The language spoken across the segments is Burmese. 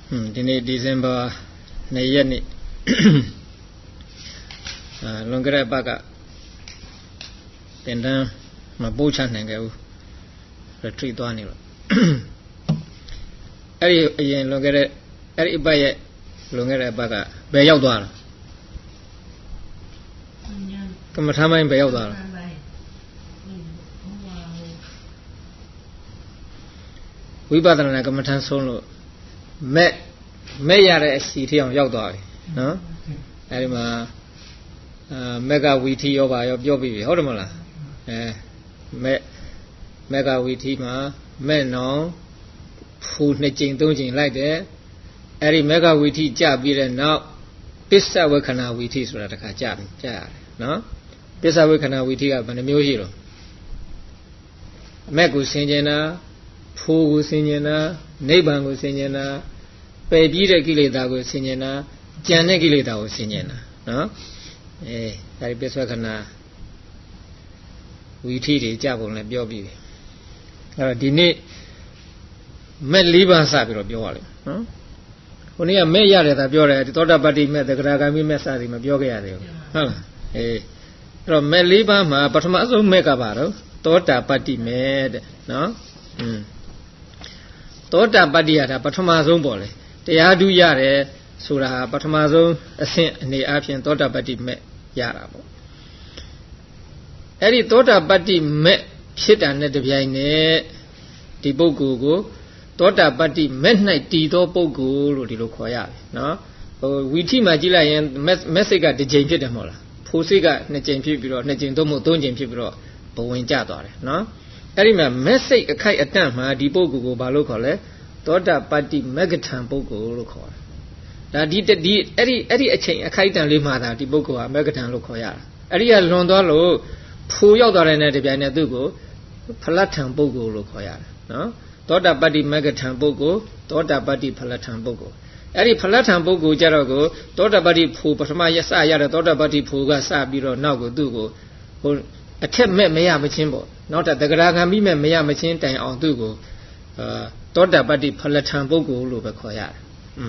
ဒီနေ့ဒီဇင်ဘာ2ရက်နေ့လွန်ခဲ့တဲ့ပတ်ကတင်တန်းမပို့ချနိုင်ခဲ့ဘူး retreat သွားနေလို့အဲ့ဒီအရင်လွန်ခဲ့တဲ့အဲ့ဒီအပတ်ရဲ့လွန်ခဲ့တဲ့အပတ်ကဘယ်ရောက်သွားလဲကမ္မထာမိုင်းဘယ်ရောက်သွားလဲဝိပဿနာကမ္မထာဆုံးလို့မဲ့ရတဲ့အစီထအောင်ရောက်သွားပြီနော်အဲ့ဒီမှာမက်ကဝီထီရောပါရောပြောပြီးပြီဟုတ်တယ်မလားမက်ကဝီထီမှာမဲ့နောင်ဖူ2ကြိမ်3ကြိမ်လိုက်တယ်အဲ့ဒီမက်ကဝီထီကြပြီးတဲ့နောက်ပစ္စဝေခဏဝီထီဆိုတာတစ်ခါကြရတယ်နော်ပစ္စဝေခဏဝီထီကဘယ်နှမျိုးရှိတော့မက်ကိုဆင်ကျင်တာဖူကိုဆင်ကျင်တာနိဗ္ဗာန်ကိုဆင်ကျင်တာပယ်ပြီးတဲ့ကိလေသာကိုဆင်ကျင်တာကြံတဲ့ကိလေသာကိုဆင်ကျင်တာနော်အဲဒီပစ္စဝေခဏဝီထီတွေကြပုံလည်းပြောပြီးပြီအဲ့တော့ဒီနေ့မဲ့၄ပါးစပြီးတော့ပြောရလိမ့်နော်ခုနေ့ကမဲ့ရတယ်သာပြောတယ်သောတာပတ္တိမဲ့သဂရဂါမိမဲ့စသည်မပြောခဲ့ရသေးဘူးဟုတ်လားအဲ့တော့မဲ့၄ပါးမှာပထမအဆုံးမဲ့ကပါတော့သောတာပတ္တိမဲ့တဲ့နော်သောတာပတ္တိရတာပထမဆုံးပေါ့လေတရားဓုရတယ်ဆိုတာပထမဆုံးအဆင့်အနေအချင်းသောတာပတ္တိမဲ့ရတာပေါ့အဲ့ဒီသောတာပတ္တိမဲ့ဖြစ်တာနဲ့တပြိုင်နက်ဒီပုဂ္ဂိုလ်ကိုသောတာပတ္တိမဲ့၌တည်သောပုဂ္ဂိုလ်လို့ဒီလိုခေါ်ရတယ်နော်ဝီထိမှာကြည့်လိုက်ရင်မဲ့စိတ်ကတစ်ကြိမ်ဖြစ်တယ်မဟုတ်လားဖိုးစိတ်က2ကြိမ်ဖြစ်ပြီးတော့2ကြိမ်သို့မဟုတ်3ကြိမ်ဖြစ်ပြီးတော့ဘဝင်ကျသွားတယ်နော်အဲ့ဒီမှာမဲ့စိတ်အခိုက်အတန့်မှာဒီပုဂ္ဂိုလ်ကိုဘာလို့ခေါ်လဲသောတာပတ္တိမဂ္ဂထံပုဂ္ဂိုလ်လို့ခေါ်တယ်ဒါဒီအဲ့ဒီအချိန်အခိုက်အတန့်လေးမှာဒါဒီပုဂ္ဂိုလ်ဟာမဂ္ဂထံလို့ခေါ်ရတာအဲ့ဒီကလွန်သွားလို့ဖိုးရောက်သွားတဲ့နဲ့တပြိုင်နက်သူ့ကိုဖလတ်ထံပုဂ္ဂိုလ်လို့ခေါ်ရတယ်နော်သောတာပတ္တိမဂ္ဂထံပုဂ္ဂိုလ်သောတာပတ္တိဖလတ်ထံပုဂ္ဂိုလ်အဲ့ဒီဖလတ်ထံပုဂ္ဂိုလ်ကြတော့ကိုသောတာပတ္တိဖိုးပထမရစရတဲ့သောတာပတ္တိဖိုးကစပြီးတော့နောက်ကိုသူ့ကိုဟိုအထက်မဲ့မရမချင်းပေါ့နောက်တာသဂရဂံမိမဲ့မရမချင်းတိုင်အောင်သူ့ကိုသောတာပတ္တိဖလတ်ထံပုဂ္ဂိုလ်လို့ပဲခေါ်ရတယ်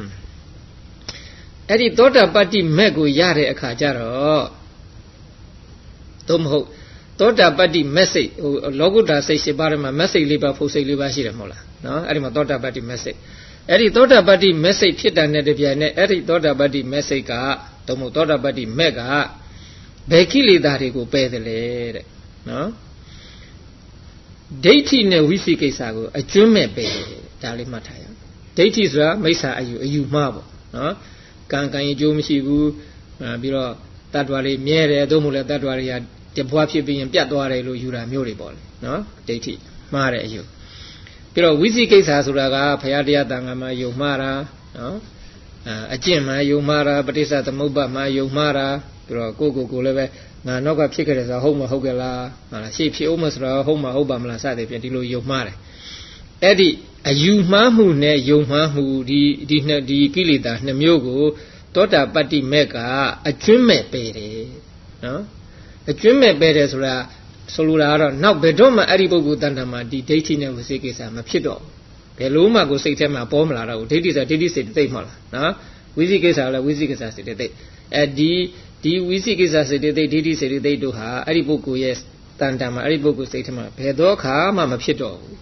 အဲ့ဒီသောတာပတ္တိမဲ့ကိုရတဲ့အခါကျတော့သို့မဟုတ်သောတာပတ္တိမက်စိတ်ဟိုလောကုတ္တရာစိတ်7ပါးထဲမှာမက်စိတ်4ပါးဖုတ်စိတ်4ပါးရှိတယ်မဟုတ်လားနော်အဲ့ဒီမှာသောတာပတ္တိမက်စိတ်အဲ့ဒီသောတာပတ္တိမက်စိတ်ဖြစ်တာနဲ့တပြိုင်နက်အဲ့ဒီသောတာပတ္တိမက်စိတ်ကသို့မဟုတ်သောတာပတ္တိမက်ကဘယ်ကိလေသာတွေကိုပယ်တယ်လေတဲ့နော်ဒိဋ္ဌိနဲ့ဝိသိကိစ္စကိုအကျွမ်းမဲ့ပယ်ဒါလေးမှတ်ထားရအောင်ဒိဋ္ဌိဆိုတာမိစ္ဆာအယူမှားပေါ့နော်ကံအကျိုးမရှိဘူးပြီးတော့တတ္တဝါတွေမြဲတယ်သို့မဟုတ်လည်းတတ္တဝါတွေကတဘွားဖြစ်ပြီးရင်ပြတ်သွားတယ်လို့ယူတာမျိုးတွေပေါ့လေနော်ဒိဋ္ဌိမှားတဲ့အယူပြီးတော့ဝိသိကိစ္စဆိုတာကဘုရားတရားတန်ခါမှာယုံမှားတာနော်အကျင့်မှာယုံမှားတာပဋိစ္စသမုပ္ပါမှာယုံမှားတာပြီးတော့ကိုလည်းပဲငါနောက်ကဖြစ်ခဲ့တယ်ဆိုတာဟုတ်မဟုတ်ကလားဟာလားရှေ့ဖြစ်အောင်မဆိုတာဟုတ်မဟုတ်ပါမလားစသဖြင့်ဒီလိုယုံမှားတယ်အဲ့ဒီအယူမှားမှုနဲ့ယုံမှားမှုဒီကိလေသာ2မျိုးကိုသောတာပတ္တိမဲ့ကအကျွမ်းမဲ့ပယ်တယ်နော်အကျွမ်းမဲ့ပယ်တယ်ဆိုတာဆိုလိုတာကတော့နောက်ဘယ်တော့မှအဲ့ဒီပုဂ္ဂိုလ်တန်တမှာဒီဒိဋ္ဌိနဲ့ဝိသိကိစ္စမဖြစ်တော့ဘယ်လို့မှကိုစိတ်ထဲမှာပေါ်မလာတော့ဘူးဒိဋ္ဌိဆိုဒိဋ္ဌိစိတ်တိတ်မဟုတ်လားနော်ဝိသိကိစ္စလည်းဝိသိကိစ္စစိတ်တိတ်ဒီဝိသိကိစ္စစိတ်တိတ်ဒိဋ္ဌိစိတ်တိတ်တို့ဟာအဲ့ဒီပုဂ္ဂိုလ်ရဲ့တန်တမှာအဲ့ဒီပုဂ္ဂိုလ်စိတ်ထဲမှာဘယ်တော့ခါမှမဖြစ်တော့ဘူး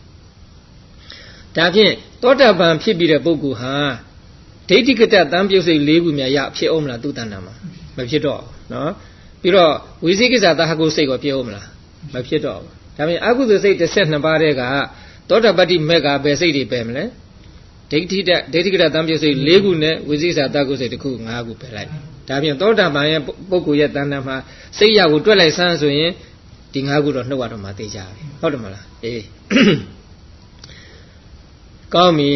ဒါဖြင့်သောတာပန်ဖြစ်ပြီးတဲ့ပုဂ္ဂိုလ်ဟာဒိဋ္ဌိကတတံပြုတ်စိတ်၄ခုများရဖြစ်အောင်မလားသူ့တန်တမှာမဖြစ်တော့ဘူးနော်ပြီးတော့ဝိသိကိစ္စသဟကုစိတ်ကိုပြောမလားမဖြစ်တော့ဘူးဒါပေမဲ့အကုသိုလ်စိတ်12ပါးတဲ့ကသောတာပတ္တိမက်ကဘယ်စိတ်တွေပယ်မလဲဒိဋ္ဌိကတတံပြုတ်စိတ်၄ခုနဲ့ဝိသိကိစ္စသဟကုစိတ်တစ်ခု5ခုပယ်လိုက်ဒါဖြင့်သောတာပန်ရဲ့ပုဂ္ဂိုလ်ရဲ့တန်တမှာစိတ်ရကိုတွက်လိုက်စမ်းဆိုရင်ဒီ5ခုတော့နှုတ်ရတော့မှသိကြပြီဟုတ်တယ်မလားအေးကောင်းပြီ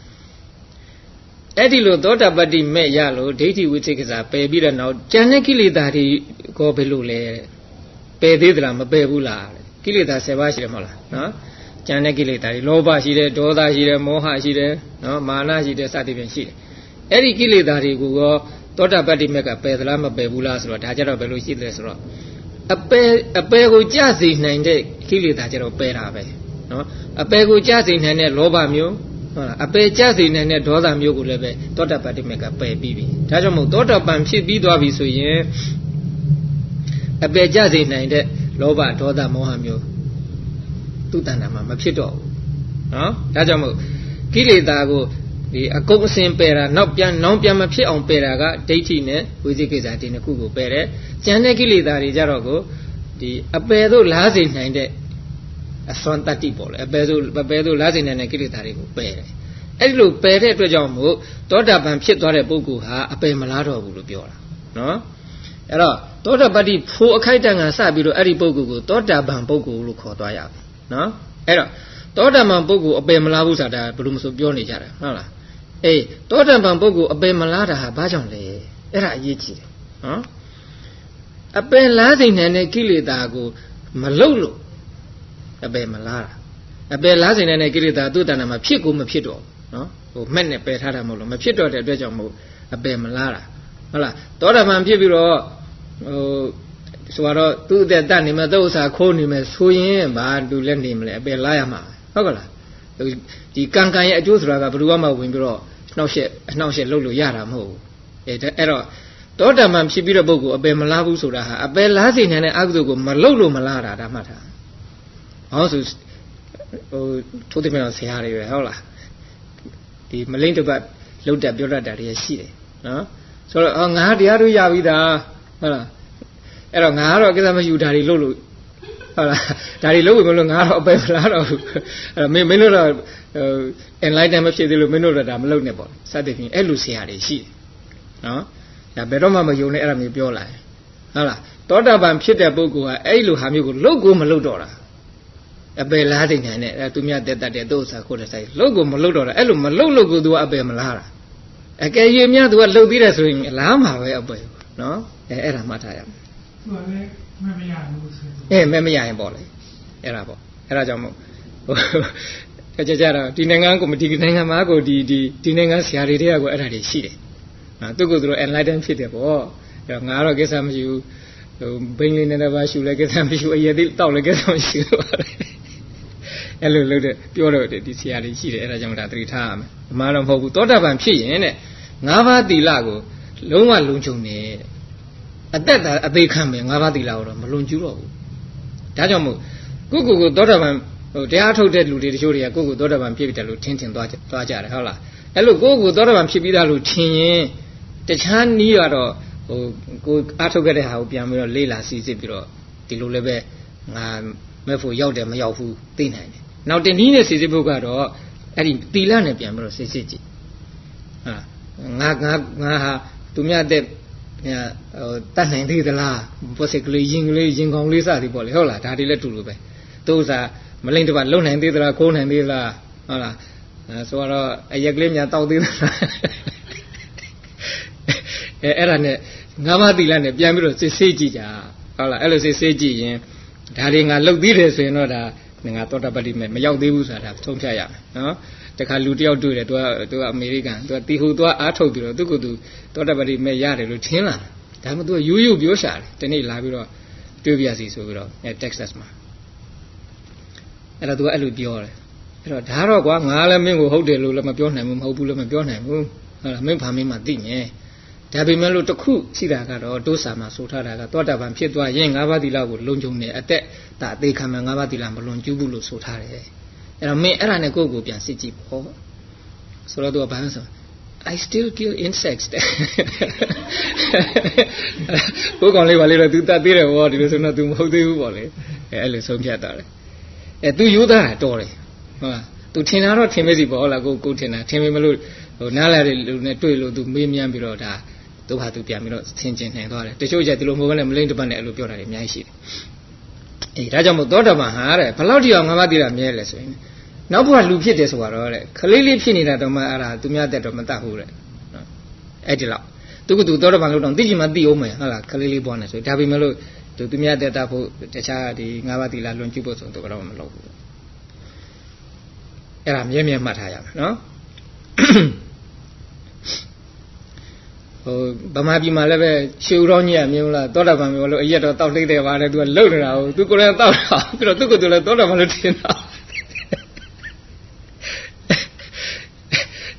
အဲ့ဒီလိုသောတာပတ္တိမဲ့ရလို့ဒိဋ္ဌိဝိသိကိစ္စပယ်ပြီးတော့နောက်ကျန်တဲ့ကိလေသာတွေကိုဘယ်လိုလဲပယ်သေးသလားမပယ်ဘူးလားကိလေသာ10ပါးရှိတယ်မဟုတ်လားနော်ကျန်တဲ့ကိလေသာတွေလောဘရှိတယ်ဒေါသရှိတယ်မောဟရှိတယ်နော်မာနရှိတယ်စသဖြင့်ရှိတယ်အဲ့ဒီကိလေသာတွေကိုရောသောတာပတ္တိမဲ့ကပယ်သလားမပယ်ဘူးလားဆိုတော့ဒါကြတော့ဘယ်လိုရှိသလဲဆိုတော့အပယ်ကိုကြစေနိုင်တဲ့ကိလေသာကြတော့ပယ်တာပဲနော်အပယ်ကိုကြစေနိုင်တဲ့လောဘမျိုးဟုတ်လားအပေကြစေနိုင်တဲ့ဒေါသမျိုးကိုလည်းပဲသောတာပတ္တိမေကပယ်ပြီးပြီဒါကြောင့်မို့သောတာပန်ဖြစ်ပြီးသွားပြီဆိုရင်အပေကြစေနိုင်တဲ့လောဘဒေါသမောဟမျိုးသူ့တဏ္ဍာမှာမဖြစ်တော့ဘူးနော်ဒါကြောင့်မို့ကိလေသာကိုဒီအကုန်အစင်ပယ်တာနောက်ပြန်မဖြစ်အောင်ပယ်တာကဒိဋ္ဌိနဲ့ဝိသိကိစ္စဒီနှစ်ခုကိုပယ်တယ်ကျန်တဲ့ကိလေသာတွေကြတော့ကိုဒီအပယ်သို့လားစေနိုင်တဲ့အစွမ်းတတ္တိပေါ့လေအပယ်သို့လားစေနိုင်တဲ့ကိလေသာတွေကိုပယ်တယ်အဲ့ဒီလိုပယ်တဲ့အတွက်ကြောင့်မို့သောတာပန်ဖြစ်သွားတဲ့ပုဂ္ဂိုလ်ဟာအပယ်မလားတော့ဘူးလို့ပြောတာနော်အဲ့တော့သောတာပတ္တိဖို့အခိုက်တန်ကစပြီးတော့အဲ့ဒီပုဂ္ဂိုလ်ကိုသောတာပန်ပုဂ္ဂိုလ်လို့ခေါ်သွားရပြီနော်အဲ့တော့သောတာပန်ပုဂ္ဂိုလ်အပယ်မလားဘူးဆိုတာဘယ်လိုမဆိုပြောနေကြတယ်ဟုတ်လားအေးသောတာပန်ပုဂ္ဂိုလ်အပယ်မလားတာဟာဘာကြောင့်လဲအဲ့ဒါအရေးကြီးတယ်နော်အပယ်လားစိတ်နဲ့ကိလေသာကိုမလုတ်လို့အပယ်မလားတာအပယ်လားစိတ်နဲ့ကိလေသာသူ့တဏ္ဍာမှာဖြစ်ကိုမဖြစ်တော့နော်ဟိုမှတ်နဲ့ပယ်ထားတာမဟုတ်လို့မဖြစ်တော့တဲ့အတွက်ကြောင့်မို့အပယ်မလားတာဟုတ်လားသောတာပန်ဖြစ်ပြီးတော့ဆိုတော့သူ့အသက်တတ်နေမဲ့သုဥ္စာခိုးနေမဲ့ဆိုရင်ဘာသူလည်းနေမလဲအပယ်လားရမှာဟုတ်ကလားဒီကံရဲ့အကျိုးဆိုတာကဘယ်သူမှဝင်ပြီးတော့နှောက်ရှက်လုပ်လို့ရတာမဟုတ်ဘူးအဲ့တော့သောတာပန်ဖြစ်ပြီးတဲ့ပုဂ္ဂိုလ်အပယ်မလားဘူးဆိုတာဟာအပယ်လားစေနိုင်တဲ့အကုသိုလ်ကိုမလုပ်လို့မလားတာဒါမှတ်ထားဟောဆိုထိုးတယ်မလို့ဆရာတွေပဲဟုတ်လားဒီမလိမ့်တပတ်လှုပ်တက်ပြောတတ်တာတွေရှိတယ်နော်ဆိုတော့ငါတရားတို့ရပြီသားဟုတ်လားအဲ့တော့ငါကတော့ကိစ္စမရှိဘူးဒါတွေလုပ်လို့ဟုတ်လားဒါတွေလုပ်ဝင်မလို့ငါတော့အပယ်မလားတော့ဘူးအဲ့တော့မင်းတို့တော့ enlightenment မဖြစ်သေးလို့မင်းတို့တော့ဒါမလုပ်နဲ့ပေါ့စသဖြင့်အဲ့လိုဆရာတွေရှိတယ်နော်ဒါဘယ်တော့မှမယုံနဲ့အဲ့ဒါမျိုးပြောလာတယ်ဟုတ်လားသောတာပန်ဖြစ်တဲ့ပုဂ္ဂိုလ်ကအဲ့လိုဟာမျိုးကိုလုပ်ကိုမလုပ်တော့တာအပယ်လားတဲ့ညာနဲ့အဲ့သူများတက်တဲ့သူ့ဥစ္စာခိုးတဲ့ဆိုင်လုပ်ကိုမလုပ်တော့တာအဲ့လိုမလုပ်လို့ကိုသူကအပယ်မလားတာအကယ်၍များသူကလှုပ်ပြီးတယ်ဆိုရင်လားမှာပဲအပယ်နော်အဲ့ဒါမှတ်ထားရမယ်သူကလည်းမမရဘူးဆိုမရရင်ပေါ့လေအဲ့ဒါပေါ့အဲ့ဒါကြောင့်မို့ကြတော့ဒီနိုင်ငံကိုဒီနိုင်ငံမှာကိုဒီနိုင်ငံဆရာတွေတွေကကိုအဲ့ဒါတွေရှိတယ်သူကသူတို့ enlighten ဖြစ်တယ်ပေါ့အဲ့တော့ငါတော့ကိစ္စမရှိဘူးဘိန်းလေးနဲ့ပါရှူလဲကိစ္စမရှိဘူးအရက်သေးတောက်လဲကိစ္စမရှိဘူးအဲ့လိုလုပ်တဲ့ပြောတော့ဒီဆရာတွေရှိတယ်အဲ့ဒါကြောင့်ဒါသတိထားရမယ်အမှားတော့မဟုတ်ဘူးသောတာပန်ဖြစ်ရင်တဲ့၅ပါးသီလကိုလုံးဝလုံခြုံနေတဲ့အသက်သာအသေးခံမယ်၅ပါးသီလကိုတော့မလွန်ကျူးတော့ဘူးဒါကြောင့်မို့ကိုသောတာပန်တရားထုတ်တဲ့လူတွေတချို့တွေကကိုသောတာပန်ဖြစ်ပြီတယ်လို့ထင်သွားကြတယ်ဟုတ်လားအဲ့လိုကိုသောတာပန်ဖြစ်ပြီးသားလို့ထင်ရင်တခြားနည်းကတော့ကိုအားထုတ်ခဲ့တဲ့ဟာကိုပြန်ပြီးတော့လေးလာစီစစ်ပြီးတော့ဒီလိုလည်းပဲငါမဲ့ဖို့ရောက်တယ်မရောက်ဘူးသိနိုင်တယ်နောက်တနည်းနဲ့စီစစ်ဖို့ကတော့အဲ့ဒီသီလနဲ့ပြန်ပြီးတော့စစ်ကြည့်ဟာငါဟာသူများတဲ့တတ်နိုင်သေးသလားပေါ်စိတ်ကလေးရင်ကောင်းလေးစသည်ပေါ့လေဟုတ်လားဒါတွေလည်းတူလို့ပဲသူဥစားမလိမ့်တပတ်လုံနိုင်သေးသလားခိုးနိုင်သေးလားဟုတ်လားဆိုတော့အရက်ကလေးများတောက်သေးသလားအဲ့ဒါနဲ့ငါးပါးသီလနဲ့ပြန်ပြီးတော့စစ်ဆေးကြည့်ကြဟုတ်လားအဲ့လိုစစ်ဆေးကြည့်ရင်ဒါတွေငါလှုပ်သေးတယ်ဆိုရင်တော့ဒါငါသောတာပတ္တိမဲ့မရောက်သေးဘူးဆိုတာသုံးဖြတ်ရမယ်နော်တခါလူတယောက်တွေ့တယ်သူကအမေရိကန်သူကတီဟူသွားအားထုတ်ပြီးတော့သူကသူသောတာပတ္တိမဲ့ရတယ်လို့ထင်လာဒါမှမဟုတ်သူကယူပြောရှာတယ်ဒီနေ့လာပြီးတော့တွေ့ပြစီဆိုပြီးတော့Texas မှာအဲ့တော့သူကအဲ့လိုပြောတယ်အဲ့တော့ဒါတော့ကွာငါလည်းမင်းကိုဟုတ်တယ်လို့လည်းမပြောနိုင်ဘူးမဟုတ်ဘူးလည်းမပြောနိုင်ဘူးဟုတ်လားမင်းဘာမင်းမှသိမြင်ဒါပေမဲ့လို့တခုရှိတာကတော့ဒုစာမှာဆိုထားတာကသောတာပန်ဖြစ်သွားရင်၅ပါးသီလကိုလုံခြုံနေအသက်ဒါအသေးခံမှ၅ပါးသီလမလွန်ကျူးဘူးလို့ဆိုထားတယ်အဲ့တော့မင်းအဲ့ဒါနဲ့ကိုယ့်ကိုပြန်စစ်ကြည့်ပေါ့ဆိုတော့သူကဘာလဲဆို I still kill insects ဘုကောင်လေးပါလေတော့ तू တတ်သေးတယ်ဗောဒီလိုဆိုတော့ तू မဟုတ်သေးဘူးဗောလေအဲ့လိုဆုံးဖြတ်တာလေतू ယူသားတာတော်တယ်ဟုတ်လား तू ထင်တာတော့ထင်မေးစီဗောဟုတ်လားကိုထင်တာထင်မေးမလို့ဟိုနားလာတဲ့လူနဲ့တွေ့လို့ तू မေးမြန်းပြီးတော့ဒါသူဟာ तू ပြန်ပြီးတော့သင်ကျင်နိုင်သွားတယ်တချို့ကျဒီလိုမဟုတ်ဘဲနဲ့မလိမ့်တပတ်နဲ့အဲ့လိုပြောတာတွေအများကြီးရှိတယ်အေးဒါကြောင့်မို့သောတာပန်ဟာတဲ့ဘယ်လောက်တိအောင်ငါးပါးသိတာမြဲလဲဆိုရင်နောက်ဘုရားလူဖြစ်တယ်ဆိုတော့တဲ့ခလေးလေးဖြစ်နေတာတော့မှအဲ့ဒါသူများတက်တော့မတတ်ဘူးတဲ့နော်အဲ့ဒီလောက်သူကသူသောတာပန်လို့တော့သိချင်မှသိအောင်မယ်ဟုတ်လားခလေးလေးပေါ်နေဆိုဒါပေမဲ့လို့သူများတက်တာဖို့တခြားဒီငါးပါးသီလလွန်ကျူးဖို့ဆိုတော့ကတော့မလုပ်ဘူးအဲ့ဒါမြဲမှတ်ထားရမယ်နော်ဗမာပြည်မှာလည်းပဲရှေဦးတော်ကြီးကမြင်လားသောတာပန်မျိုးလို့အရက်တော့တောက်လိုက်တယ်ပါတယ်သူကလှုပ်နေတာကိုသူကိုယ်လည်းတောက်တာပြီးတော့သူကသူလည်းသောတာပန်လို့ထင်တာ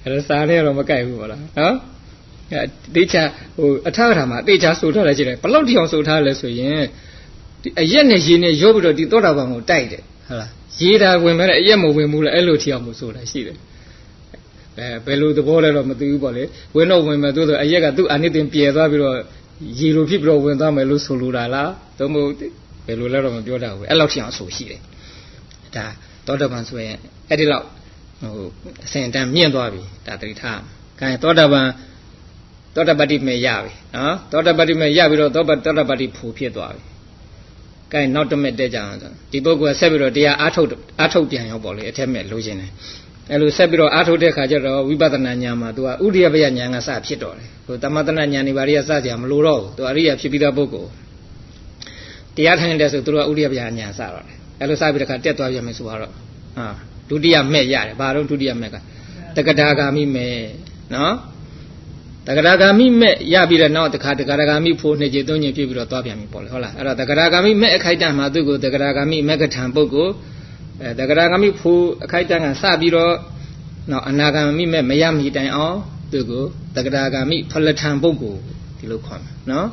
စာနဲ့တော့မကြိုက်ဘူးပေါ့လားနော်တေချာအထကထာမှာတေချာဆိုထားလိုက်ကြည့်တယ်ဘလောက်တိအောင်ဆိုထားလဲဆိုရင်ဒီအရက်နဲ့ရေနဲ့ရောပြီးတော့ဒီသောတာပန်ကိုတိုက်တယ်ဟုတ်လားရေတာဝင်မဲ့အရက်မဝင်ဘူးလေအဲ့လိုထီအောင်မဆိုတာရှိတယ်ဘယ်လိုသဘောလဲတော့မသိဘူးပေါ့လေဝင်တော့ဝင်မဲ့သို့ဆိုအရက်ကသူ့အနိသင်ပြေသွားပြီးတော့ရေလိုဖြစ်ပြီးတော့ဝင်သွားမယ်လို့ဆိုလိုတာလားသို့မဟုတ်ဘယ်လိုလဲတော့မပြောတတ်ဘူးအဲ့လောက်ထီအောင်ဆိုရှိတယ်ဒါသောတာပန်ဆိုရင်အဲ့ဒီလောက်အစဉ်အတန်းမြင့်သွားပြီဒါသတိထား။ခိုင်းသောတာပတ္တိမေရပြီနော်သောတာပတ္တိမေရပြီးတော့သောတာပတ္တိဖူဖြစ်သွားပြီ။ခိုင်းနောက်တစ်မဲ့တက်ကြအောင်ဆိုဒီပုဂ္ဂိုလ်ကဆက်ပြီးတော့တရားအားထုတ်ပြန်ရောပေါ့လေအထက်မဲ့လိုချင်တယ်။အဲ့လိုဆက်ပြီးတော့အားထုတ်တဲ့ခါကျတော့ဝိပဿနာဉာဏ်မှာ तू ကဥဒိယပယဉာဏ်ကစဖြစ်တော့တယ်။သမထနာဉာဏ်တွေဘာတွေကစကြမလို့တော့ဘူး။ तू အရိယာဖြစ်ပြီးသားပုဂ္ဂိုလ်တရားထိုင်တဲ့ဆိုသူတို့ကဥဒိယပယဉာဏ်စတော့တယ်။အဲ့လိုစပြီးတဲ့ခါတက်သွားပြန်မယ်ဆိုတော့ဒုတိယမဲ့ရတယ်ဘာလို့ဒုတိယမဲ့ကတက္ကဒါဂာမိမဲ့နော်တက္ကဒါဂာမိမဲ့ရပြီးတဲ့နောက်တက္ကဒါဂာမိဖို့နှစ်ကြိမ်သုံးကြိမ်ပြည့်ပြီးတော့သွားပြန်ပြီပေါ့လေဟုတ်လားအဲ့တော့တက္ကဒါဂာမိမဲ့အခိုက်တန့်မှာသူ့ကိုတက္ကဒါဂာမိမက္ကထံပုဂ္ဂိုလ်တက္ကဒါဂာမိဖို့အခိုက်တန့်ကစပြီးတော့နောက်အနာဂာမိမဲ့မရမီတိုင်အောင်သူ့ကိုတက္ကဒါဂာမိဖလထံပုဂ္ဂိုလ်ဒီလိုခေါ်မှာနော်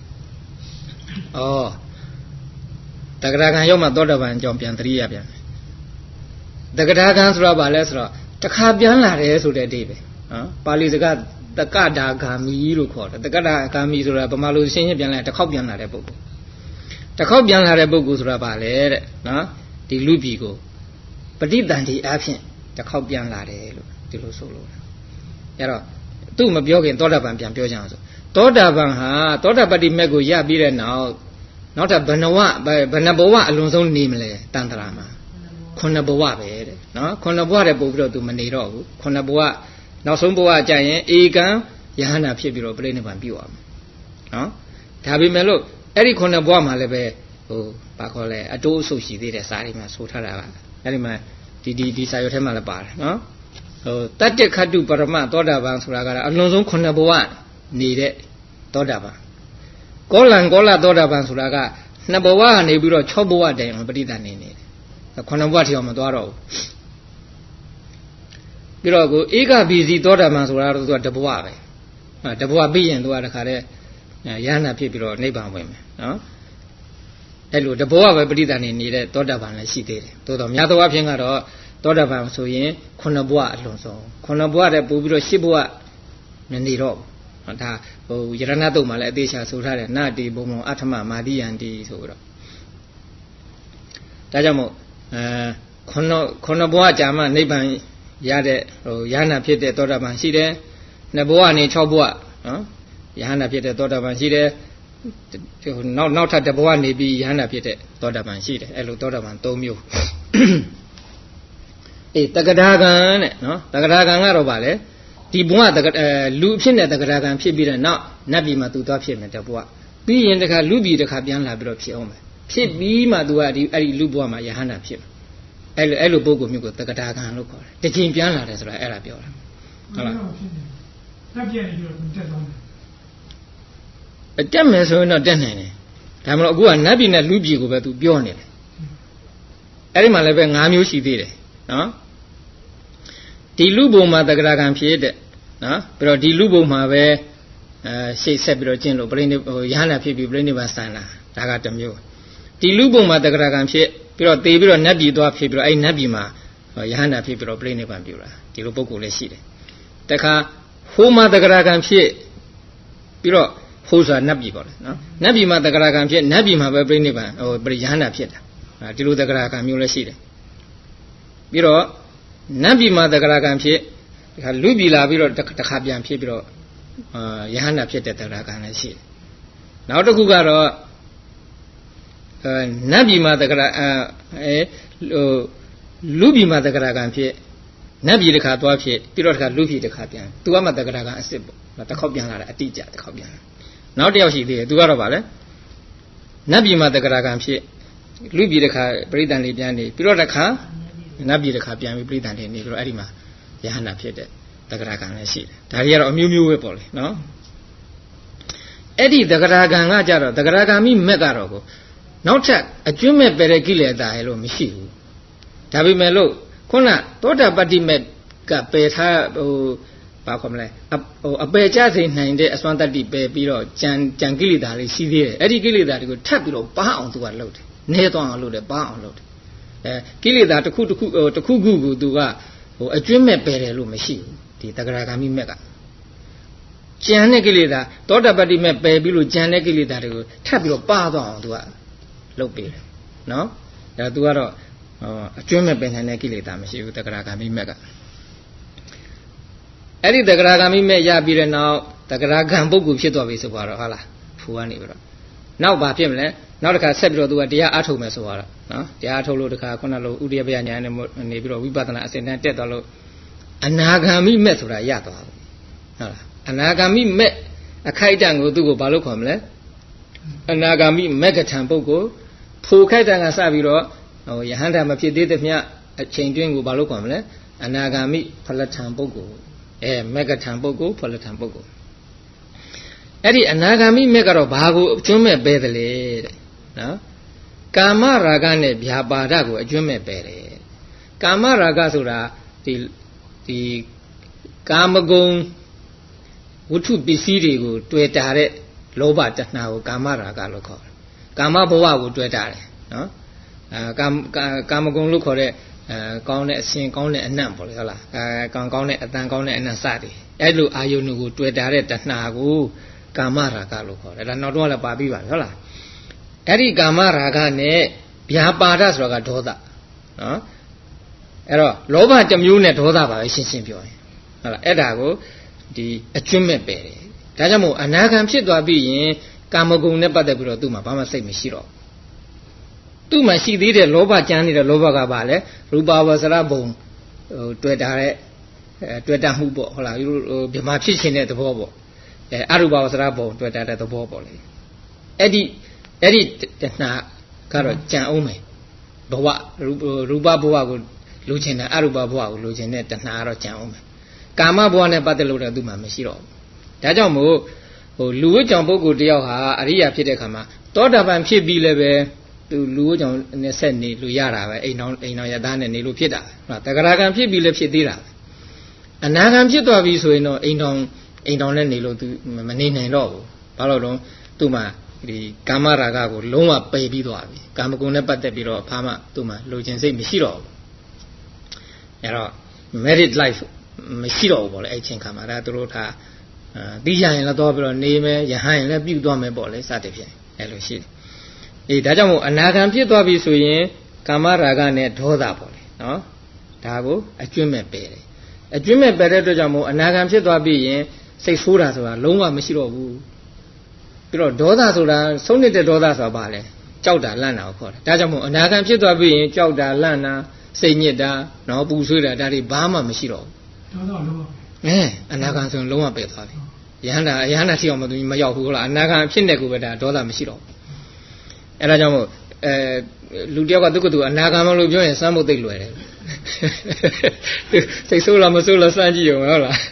တက္ကဒါဂံရောက်မှသောတာပန်အကြောင်းပြန်သတိရပြန်တက္ကဒါဂံဆိုတာဘာလဲဆိုတော့တခါပြန်လာတယ်ဆိုတဲ့အဓိပ္ပာယ်နော်ပါဠိစကားတက္ကဒါဂာမိလို့ခေါ်တယ်တက္ကဒါဂာမိဆိုတာဗမာလိုရှင်းရှင်းပြန်လိုက်တစ်ခေါက်ပြန်လာတဲ့ပုဂ္ဂိုလ်တစ်ခေါက်ပြန်လာတဲ့ပုဂ္ဂိုလ်ဆိုတာဘာလဲတဲ့နော်ဒီလူပြည်ကိုပဋိသန္ဓေအားဖြင့်တစ်ခေါက်ပြန်လာတယ်လို့ဒီလိုဆိုလို့အဲ့တော့သူ့မပြောခင်သောတာပန်ပြန်ပြောကြအောင်ဆိုသောတာပန်ဟာသောတာပတ္တိမေကိုရပြီးတဲ့နောက်ထပ်ဘယ်နှဘဝအလွန်ဆုံးနေမလဲတန်ត្រာမှာခုနှစ်ဘဝပဲတဲ့နော်ခုနှစ်ဘဝတဲ့ပို့ပြီးတော့သူမနေတော့ဘူးခုနှစ်ဘဝနောက်ဆုံးဘဝကြာရင်ဧကံယဟနာဖြစ်ပြီးတော့ပြိဋိနိဗ္ဗာန်ပြုတ်အောင်နော်ဒါပေမဲ့လို့အဲ့ဒီခုနှစ်ဘဝမှာလည်းပဲဘာခေါ်လဲအတိုးအဆုပ်ရှိသေးတယ်စာရီမှာဆိုထားတာကအဲ့ဒီမှာဒီစာရွက်ထဲမှာလည်းပါတယ်နော်တတ္တခတ္တုပရမသောတာပန်ဆိုတာကတော့အလွန်ဆုံးခုနှစ်ဘဝနေတဲ့သောတာပန်ကောလသောတာပန်ဆိုတာကနှစ်ဘဝကနေပြီးတော့6ဘဝတိုင်အောင်ပဋိသန္ဓေနေတယ်ခုနှစ်ဘဝထိအောင်မသွားတော့ဘူးပြီးတော့ကိုဧကဘီစီသောတာပန်ဆိုတာတော့သူကတဘဝပဲတဘဝပြီးရင်သူကတခါတည်းယဟနာဖြစ်ပြီးတော့နိဗ္ဗာန်ဝင်မယ်နော်အဲ့လိုတဘဝပဲပဋိသန္ဓေနေတဲ့သောတာပန်လည်းရှိသေးတယ်သို့တော့များသောအားဖြင့်ကတော့သောတာပန်ဆိုရင်ခုနှစ်ဘဝအလွန်ဆုံးခုနှစ်ဘဝတည်းပို့ပြီးတော့10ဘဝမနေတော့ဘူးဒါယရဏတုတ်မှာလည်းအသေးချာဆိုထားတယ်နတိဘုံဘုံအထမမာတိယန္တိဆိုပြီးတော့ဒါကြောင့်မို့ခုနှစ်ဘဝကြာမှနိဗ္ဗာန်ရတဲ့ယဟနာဖြစ်တဲ့သောတာပန်ရှိတယ်နှစ်ဘဝနဲ့6ဘဝနော်ယဟနာဖြစ်တဲ့သောတာပန်ရှိတယ်နောက်ထပ်တစ်ဘဝနေပြီးယဟနာဖြစ်တဲ့သောတာပန်ရှိတယ်အဲ့လိုသောတာပန်3မျိုးတက္ကဒါဂံတဲ့နော်တက္ကဒါဂံကတော့ဗာလဲဒီဘဝလူအဖြစ်နဲ့တက္ကဒါဂံဖြစ်ပြီးတဲ့နောက်နတ်ပြည်မှာသူသွားဖြစ်မယ်တဘဝပြီးရင်တခါလူပြည်တခါပြန်လာပြီးတော့ဖြစ်အောင်မယ်ဖြစ်ပြီးမှသူကအဲ့ဒီလူဘဝမှာယဟနာဖြစ်မယ်အဲ့လိုပုဂ္ဂိုလ်မျိုးကိုတက္ကဒါဂံလို့ခေါ်တယ်တစ်ချိန်ပြန်လာတယ်ဆိုတာအဲ့ဒါပြောတာဟုတ်လားတက်ပြန်ပြီးတော့တက်သွားတယ်တက်မယ်ဆိုရင်တော့တက်နိုင်တယ်ဒါမှမဟုတ်အခုကနတ်ပြည်နဲ့လူပြည်ကိုပဲသူပြောနေတယ်အဲ့ဒီမှာလည်းပဲ5မျိုးရှိသေးတယ်နော်ဒီလူဘုံမှာတက္ကရာကံဖြစ်တဲ့နော်ပြီးတော့ဒီလူဘုံမှာပဲရှေ့ဆက်ပြီးတော့ကျင့်လို့ပြိဋိယဟနာဖြစ်ပြီးပြိဋိနိဗ္ဗာန်စံလာဒါကတစ်မျိုးဒီလူဘုံမှာတက္ကရာကံဖြစ်ပြီးတော့သေပြီးတော့နတ်ပြည်သွားဖြစ်ပြီးတော့အဲ့နတ်ပြည်မှာယဟနာဖြစ်ပြီးတော့ပြိဋိနိဗ္ဗာန်ပြုတာဒီလိုပုဂ္ဂိုလ်လည်းရှိတယ်တခါဟိုမှာတက္ကရာကံဖြစ်ပြီးတော့ဟိုဆိုတာနတ်ပြည်ပေါ့လေနော်နတ်ပြည်မှာတက္ကရာကံဖြစ်နတ်ပြည်မှာပဲပြိဋိနိဗ္ဗာန်ယဟနာဖြစ်တာဒီလိုတက္ကရာကံမျိုးလည်းရှိတယ်ပြီးတော့နတ်ပြည်မှာတက္ကရာကံဖြစ်ဒီခါလူပြည်လာပြီးတော့တစ်ခါပြန်ဖြစ်ပြီးတော့ယဟနာဖြစ်တဲ့တက္ကရာကံလည်းရှိတယ်နောက်တစ်ခုကတော့နတ်ပြည်မှာတက္ကရာလူပြည်မှာတက္ကရာကံဖြစ်နတ်ပြည်တစ်ခါသွားဖြစ်ပြီးတော့တစ်ခါလူပြည်တစ်ခါပြန်သူကမှတက္ကရာကံအစ်စ်ပေါ့တစ်ခေါက်ပြန်လာတာအတိအကျတစ်ခေါက်ပြန်လာနောက်တစ်ယောက်ရှိသေးတယ်သူကတော့ဗာလဲနတ်ပြည်မှာတက္ကရာကံဖြစ်လူပြည်တစ်ခါပရိသန်လေးပြန်နေပြီးတော့တစ်ခါနတ်ပြည်တစ်ခါပြန်ပြီးပြိဋ္ဌာန်နေပြီးတော့အဲ့ဒီမှာယဟနာဖြစ်တဲ့တက္ကရာကံလည်းရှိတယ်ဒါတွေကတော့အမျိုးမျိုးပဲပေါ့လေနော်အဲ့ဒီတက္ကရာကံကကြတော့တက္ကရာကံမိမက်ကတော့ကိုနောက်ထပ်အကျွမ်းမဲ့ပယ်တဲ့ကိလေသာရဲ့လို့မရှိဘူးဒါပေမဲ့လို့ခုနသောတာပတ္တိမက်ကပယ်ထားဘာခေါ်မလဲအပယ်ကြစေနိုင်တဲ့အစွမ်းတတ္တိပယ်ပြီးတော့ကြံကိလေသာတွေရှိသေးတယ်အဲ့ဒီကိလေသာတွေကိုထပ်ပြီးတော့ပါအောင်သူကလုပ်တယ်နေသွားအောင်လုပ်တယ်ပါအောင်လုပ်တယ်ကိလေသာတစ်ခုကိုသူကအကျွင့်မဲ့ပယ်တယ်လို့မရှိဘူးဒီတဂရဂါမိမက်ကကြံတဲ့ကိလေသာသောတာပတ္တိမဲ့ပယ်ပြီးလို့ကြံတဲ့ကိလေသာတွေကိုထပ်ပြီးတော့ပါသွားအောင်သူကလုပ်ပေးတယ်နော်ဒါသူကတော့အကျွင့်မဲ့ပယ်နိုင်တဲ့ကိလေသာမရှိဘူးတဂရဂါမိမက်ကအဲ့ဒီတဂရဂါမိမဲ့ရပြီးတဲ့နောက်တဂရဂံပုဂ္ဂိုလ်ဖြစ်သွားပြီဆိုတော့ဟုတ်လားဖူကနေပြီးတော့နောက်ဘာဖြစ်မလဲနောက်တစ်ခါဆက်ပြီးတော့သူကတရားအားထုတ်မယ်ဆိုတော့နော်တရားအားထုတ်လို့တစ်ခါခုနလိုဥဒိယပယညာနဲ့နေပြီးတော့ဝိပဿနာအစဉ်တန်းတက်သွားလို့အနာဂါမိမဲ့ဆိုတာရသွားပြီဟုတ်လားအနာဂါမိမဲ့အခိုက်အတန့်ကိုသူ့ကိုဘာလို့ခေါ်မလဲအနာဂါမိမက္ကထံပုဂ္ဂိုလ်ဖိုခိုက်တန်ကစပြီးတော့ယဟန္တာမဖြစ်သေးတဲ့မြတ်အချိန်တွင်းကိုဘာလို့ခေါ်မလဲအနာဂါမိဖလထံပုဂ္ဂိုလ်မက္ကထံပုဂ္ဂိုလ်ဖလထံပုဂ္ဂိုလ်အဲ့ဒီအနာဂါမိမက်ကတော့ဘာကိုအကျွမ်းမဲ့ပဲတယ်လေတဲ့နော်ကာမရာဂနဲ့ဗျာပါဒကိုအကျွမ်းမဲ့ပဲတယ်ကာမရာဂဆိုတာဒီကာမဂုဏ်ဝတ္ထုပစ္စည်းတွေကိုတွေ့တာတဲ့လောဘတဏှာကိုကာမရာဂလို့ခေါ်တယ်ကာမဘဝကိုတွေ့တာတယ်နော်ကာမဂုဏ်လို့ခေါ်တဲ့ကောင်းတဲ့အရှင်ကောင်းတဲ့အနံ့ပေါ့လေဟုတ်လားကောင်းတဲ့အတန်ကောင်းတဲ့အနံ့စသည်အဲ့လိုအာယုန်ကိုတွေ့တာတဲ့တဏှာကိုကာမရာဂလို့ခေါ်တယ်ဒါနောက်တော့လည်းပါပြီးပါပြီဟုတ်လားအဲ့ဒီကာမရာဂနဲ့ဗျာပါဒဆိုတာကဒေါသနော်အဲ့တော့လောဘတစ်မျိုးနဲ့ဒေါသပါပဲရှင်းရှင်းပြောရင်ဟုတ်လားအဲ့ဒါကိုဒီအကျွင့်မဲ့ပယ်တယ်ဒါကြောင့်မို့အနာဂံဖြစ်သွားပြီးရင်ကာမဂုဏ်နဲ့ပတ်သက်ပြီးတော့သူ့မှာဘာမှစိတ်မရှိတော့သူ့မှာရှိသေးတဲ့လောဘကြမ်းနေတဲ့လောဘကပါလေရူပဝဆရဘုံတွေ့တာတဲ့တွေ့တာမှုပေါ့ဟုတ်လားဗြဟ္မာဖြစ်ခြင်းတဲ့သဘောပေါ့အရူပဝဆရဘုံတွေ့တာတဲ့သဘောပေါ့လေအဲ့ဒီတဏှာကတော့ကြံအောင်မယ်ဘဝရူပဘဝကိုလိုချင်တာအရူပဘဝကိုလိုချင်တဲ့တဏှာကတော့ကြံအောင်မယ်ကာမဘဝနဲ့ပတ်သက်လို့တော့သူ့မှာမရှိတော့ဘူးဒါကြောင့်မို့လူဝိကြောင့်ပုဂ္ဂိုလ်တယောက်ဟာအရိယာဖြစ်တဲ့ခါမှာသောတာပန်ဖြစ်ပြီးလည်းပဲသူလူဝိကြောင့်နဲ့ဆက်နေလို့ရတာပဲအိမ်တော်ရသားနဲ့နေလို့ဖြစ်တာဟုတ်တဂရဂံဖြစ်ပြီးလည်းဖြစ်သေးတာပဲအနာဂံဖြစ်သွားပြီဆိုရင်တော့အိမ်တော်နဲ့နေလို့သူမနေနိုင်တော့ဘူးဘာလို့တော့သူ့မှာဒီကာမရာဂကိုလုံးဝပယ်ပြီးသွားပြီကာမဂုဏ်နဲ့ပတ်သက်ပြီးတော့ဘာမှသူ့မှာလိုချင်စိတ်မရှိတော့ဘူးအဲ့တော့ married life မရှိတော့ဘူးပေါ့လေအဲ့ချင်းခါမှာဒါသူတို့ထားတီးရရင်လည်းတော့ပြီးတော့နေမယ်ရဟန်းရင်လည်းပြုတ်သွားမယ်ပေါ့လေစတဲ့ဖြင့်အဲ့လိုရှိတယ်ဒါကြောင့်မို့အနာဂံဖြစ်သွားပြီဆိုရင်ကာမရာဂနဲ့ဒေါသပေါ့လေနော်ဒါကိုအကျွင့်မဲ့ပယ်တယ်အကျွင့်မဲ့ပယ်တဲ့အတွက်ကြောင့်မို့အနာဂံဖြစ်သွားပြီးရင်စိတ်ဆိုးတာဆိုတာလုံးဝမရှိတော့ဘူးပြီးတော့ဒေါသဆိုတာဆုံးနေတဲ့ဒေါသဆိုတာဘာလဲကြောက်တာလန့်တာကိုခေါ်တယ်ဒါကြောင့်မို့အနာဂံဖြစ်သွားပြီးရင်ကြောက်တာလန့်တာစိတ်ညစ်တာနော်ပူဆွေးတာဒါတွေဘာမှမရှိတော့ဘူးဒေါသလုံးဝအနာဂံဆိုရင်လုံးဝပယ်သွားပြီယဟန္တာထိအောင်မရောက်ဘူးဟုတ်လားအနာဂံဖြစ်နေကိုပဲဒါဒေါသမရှိတော့ဘူးအဲ့ဒါကြောင့်မို့လူတယောက်ကသူ့ကိုယ်သူအနာဂံမလို့ပြောရင်စမ်းဖို့သိလွယ်တယ်စိတ်ဆိုးလားမဆိုးလားစမ်းကြည့်ရုံဟုတ်လား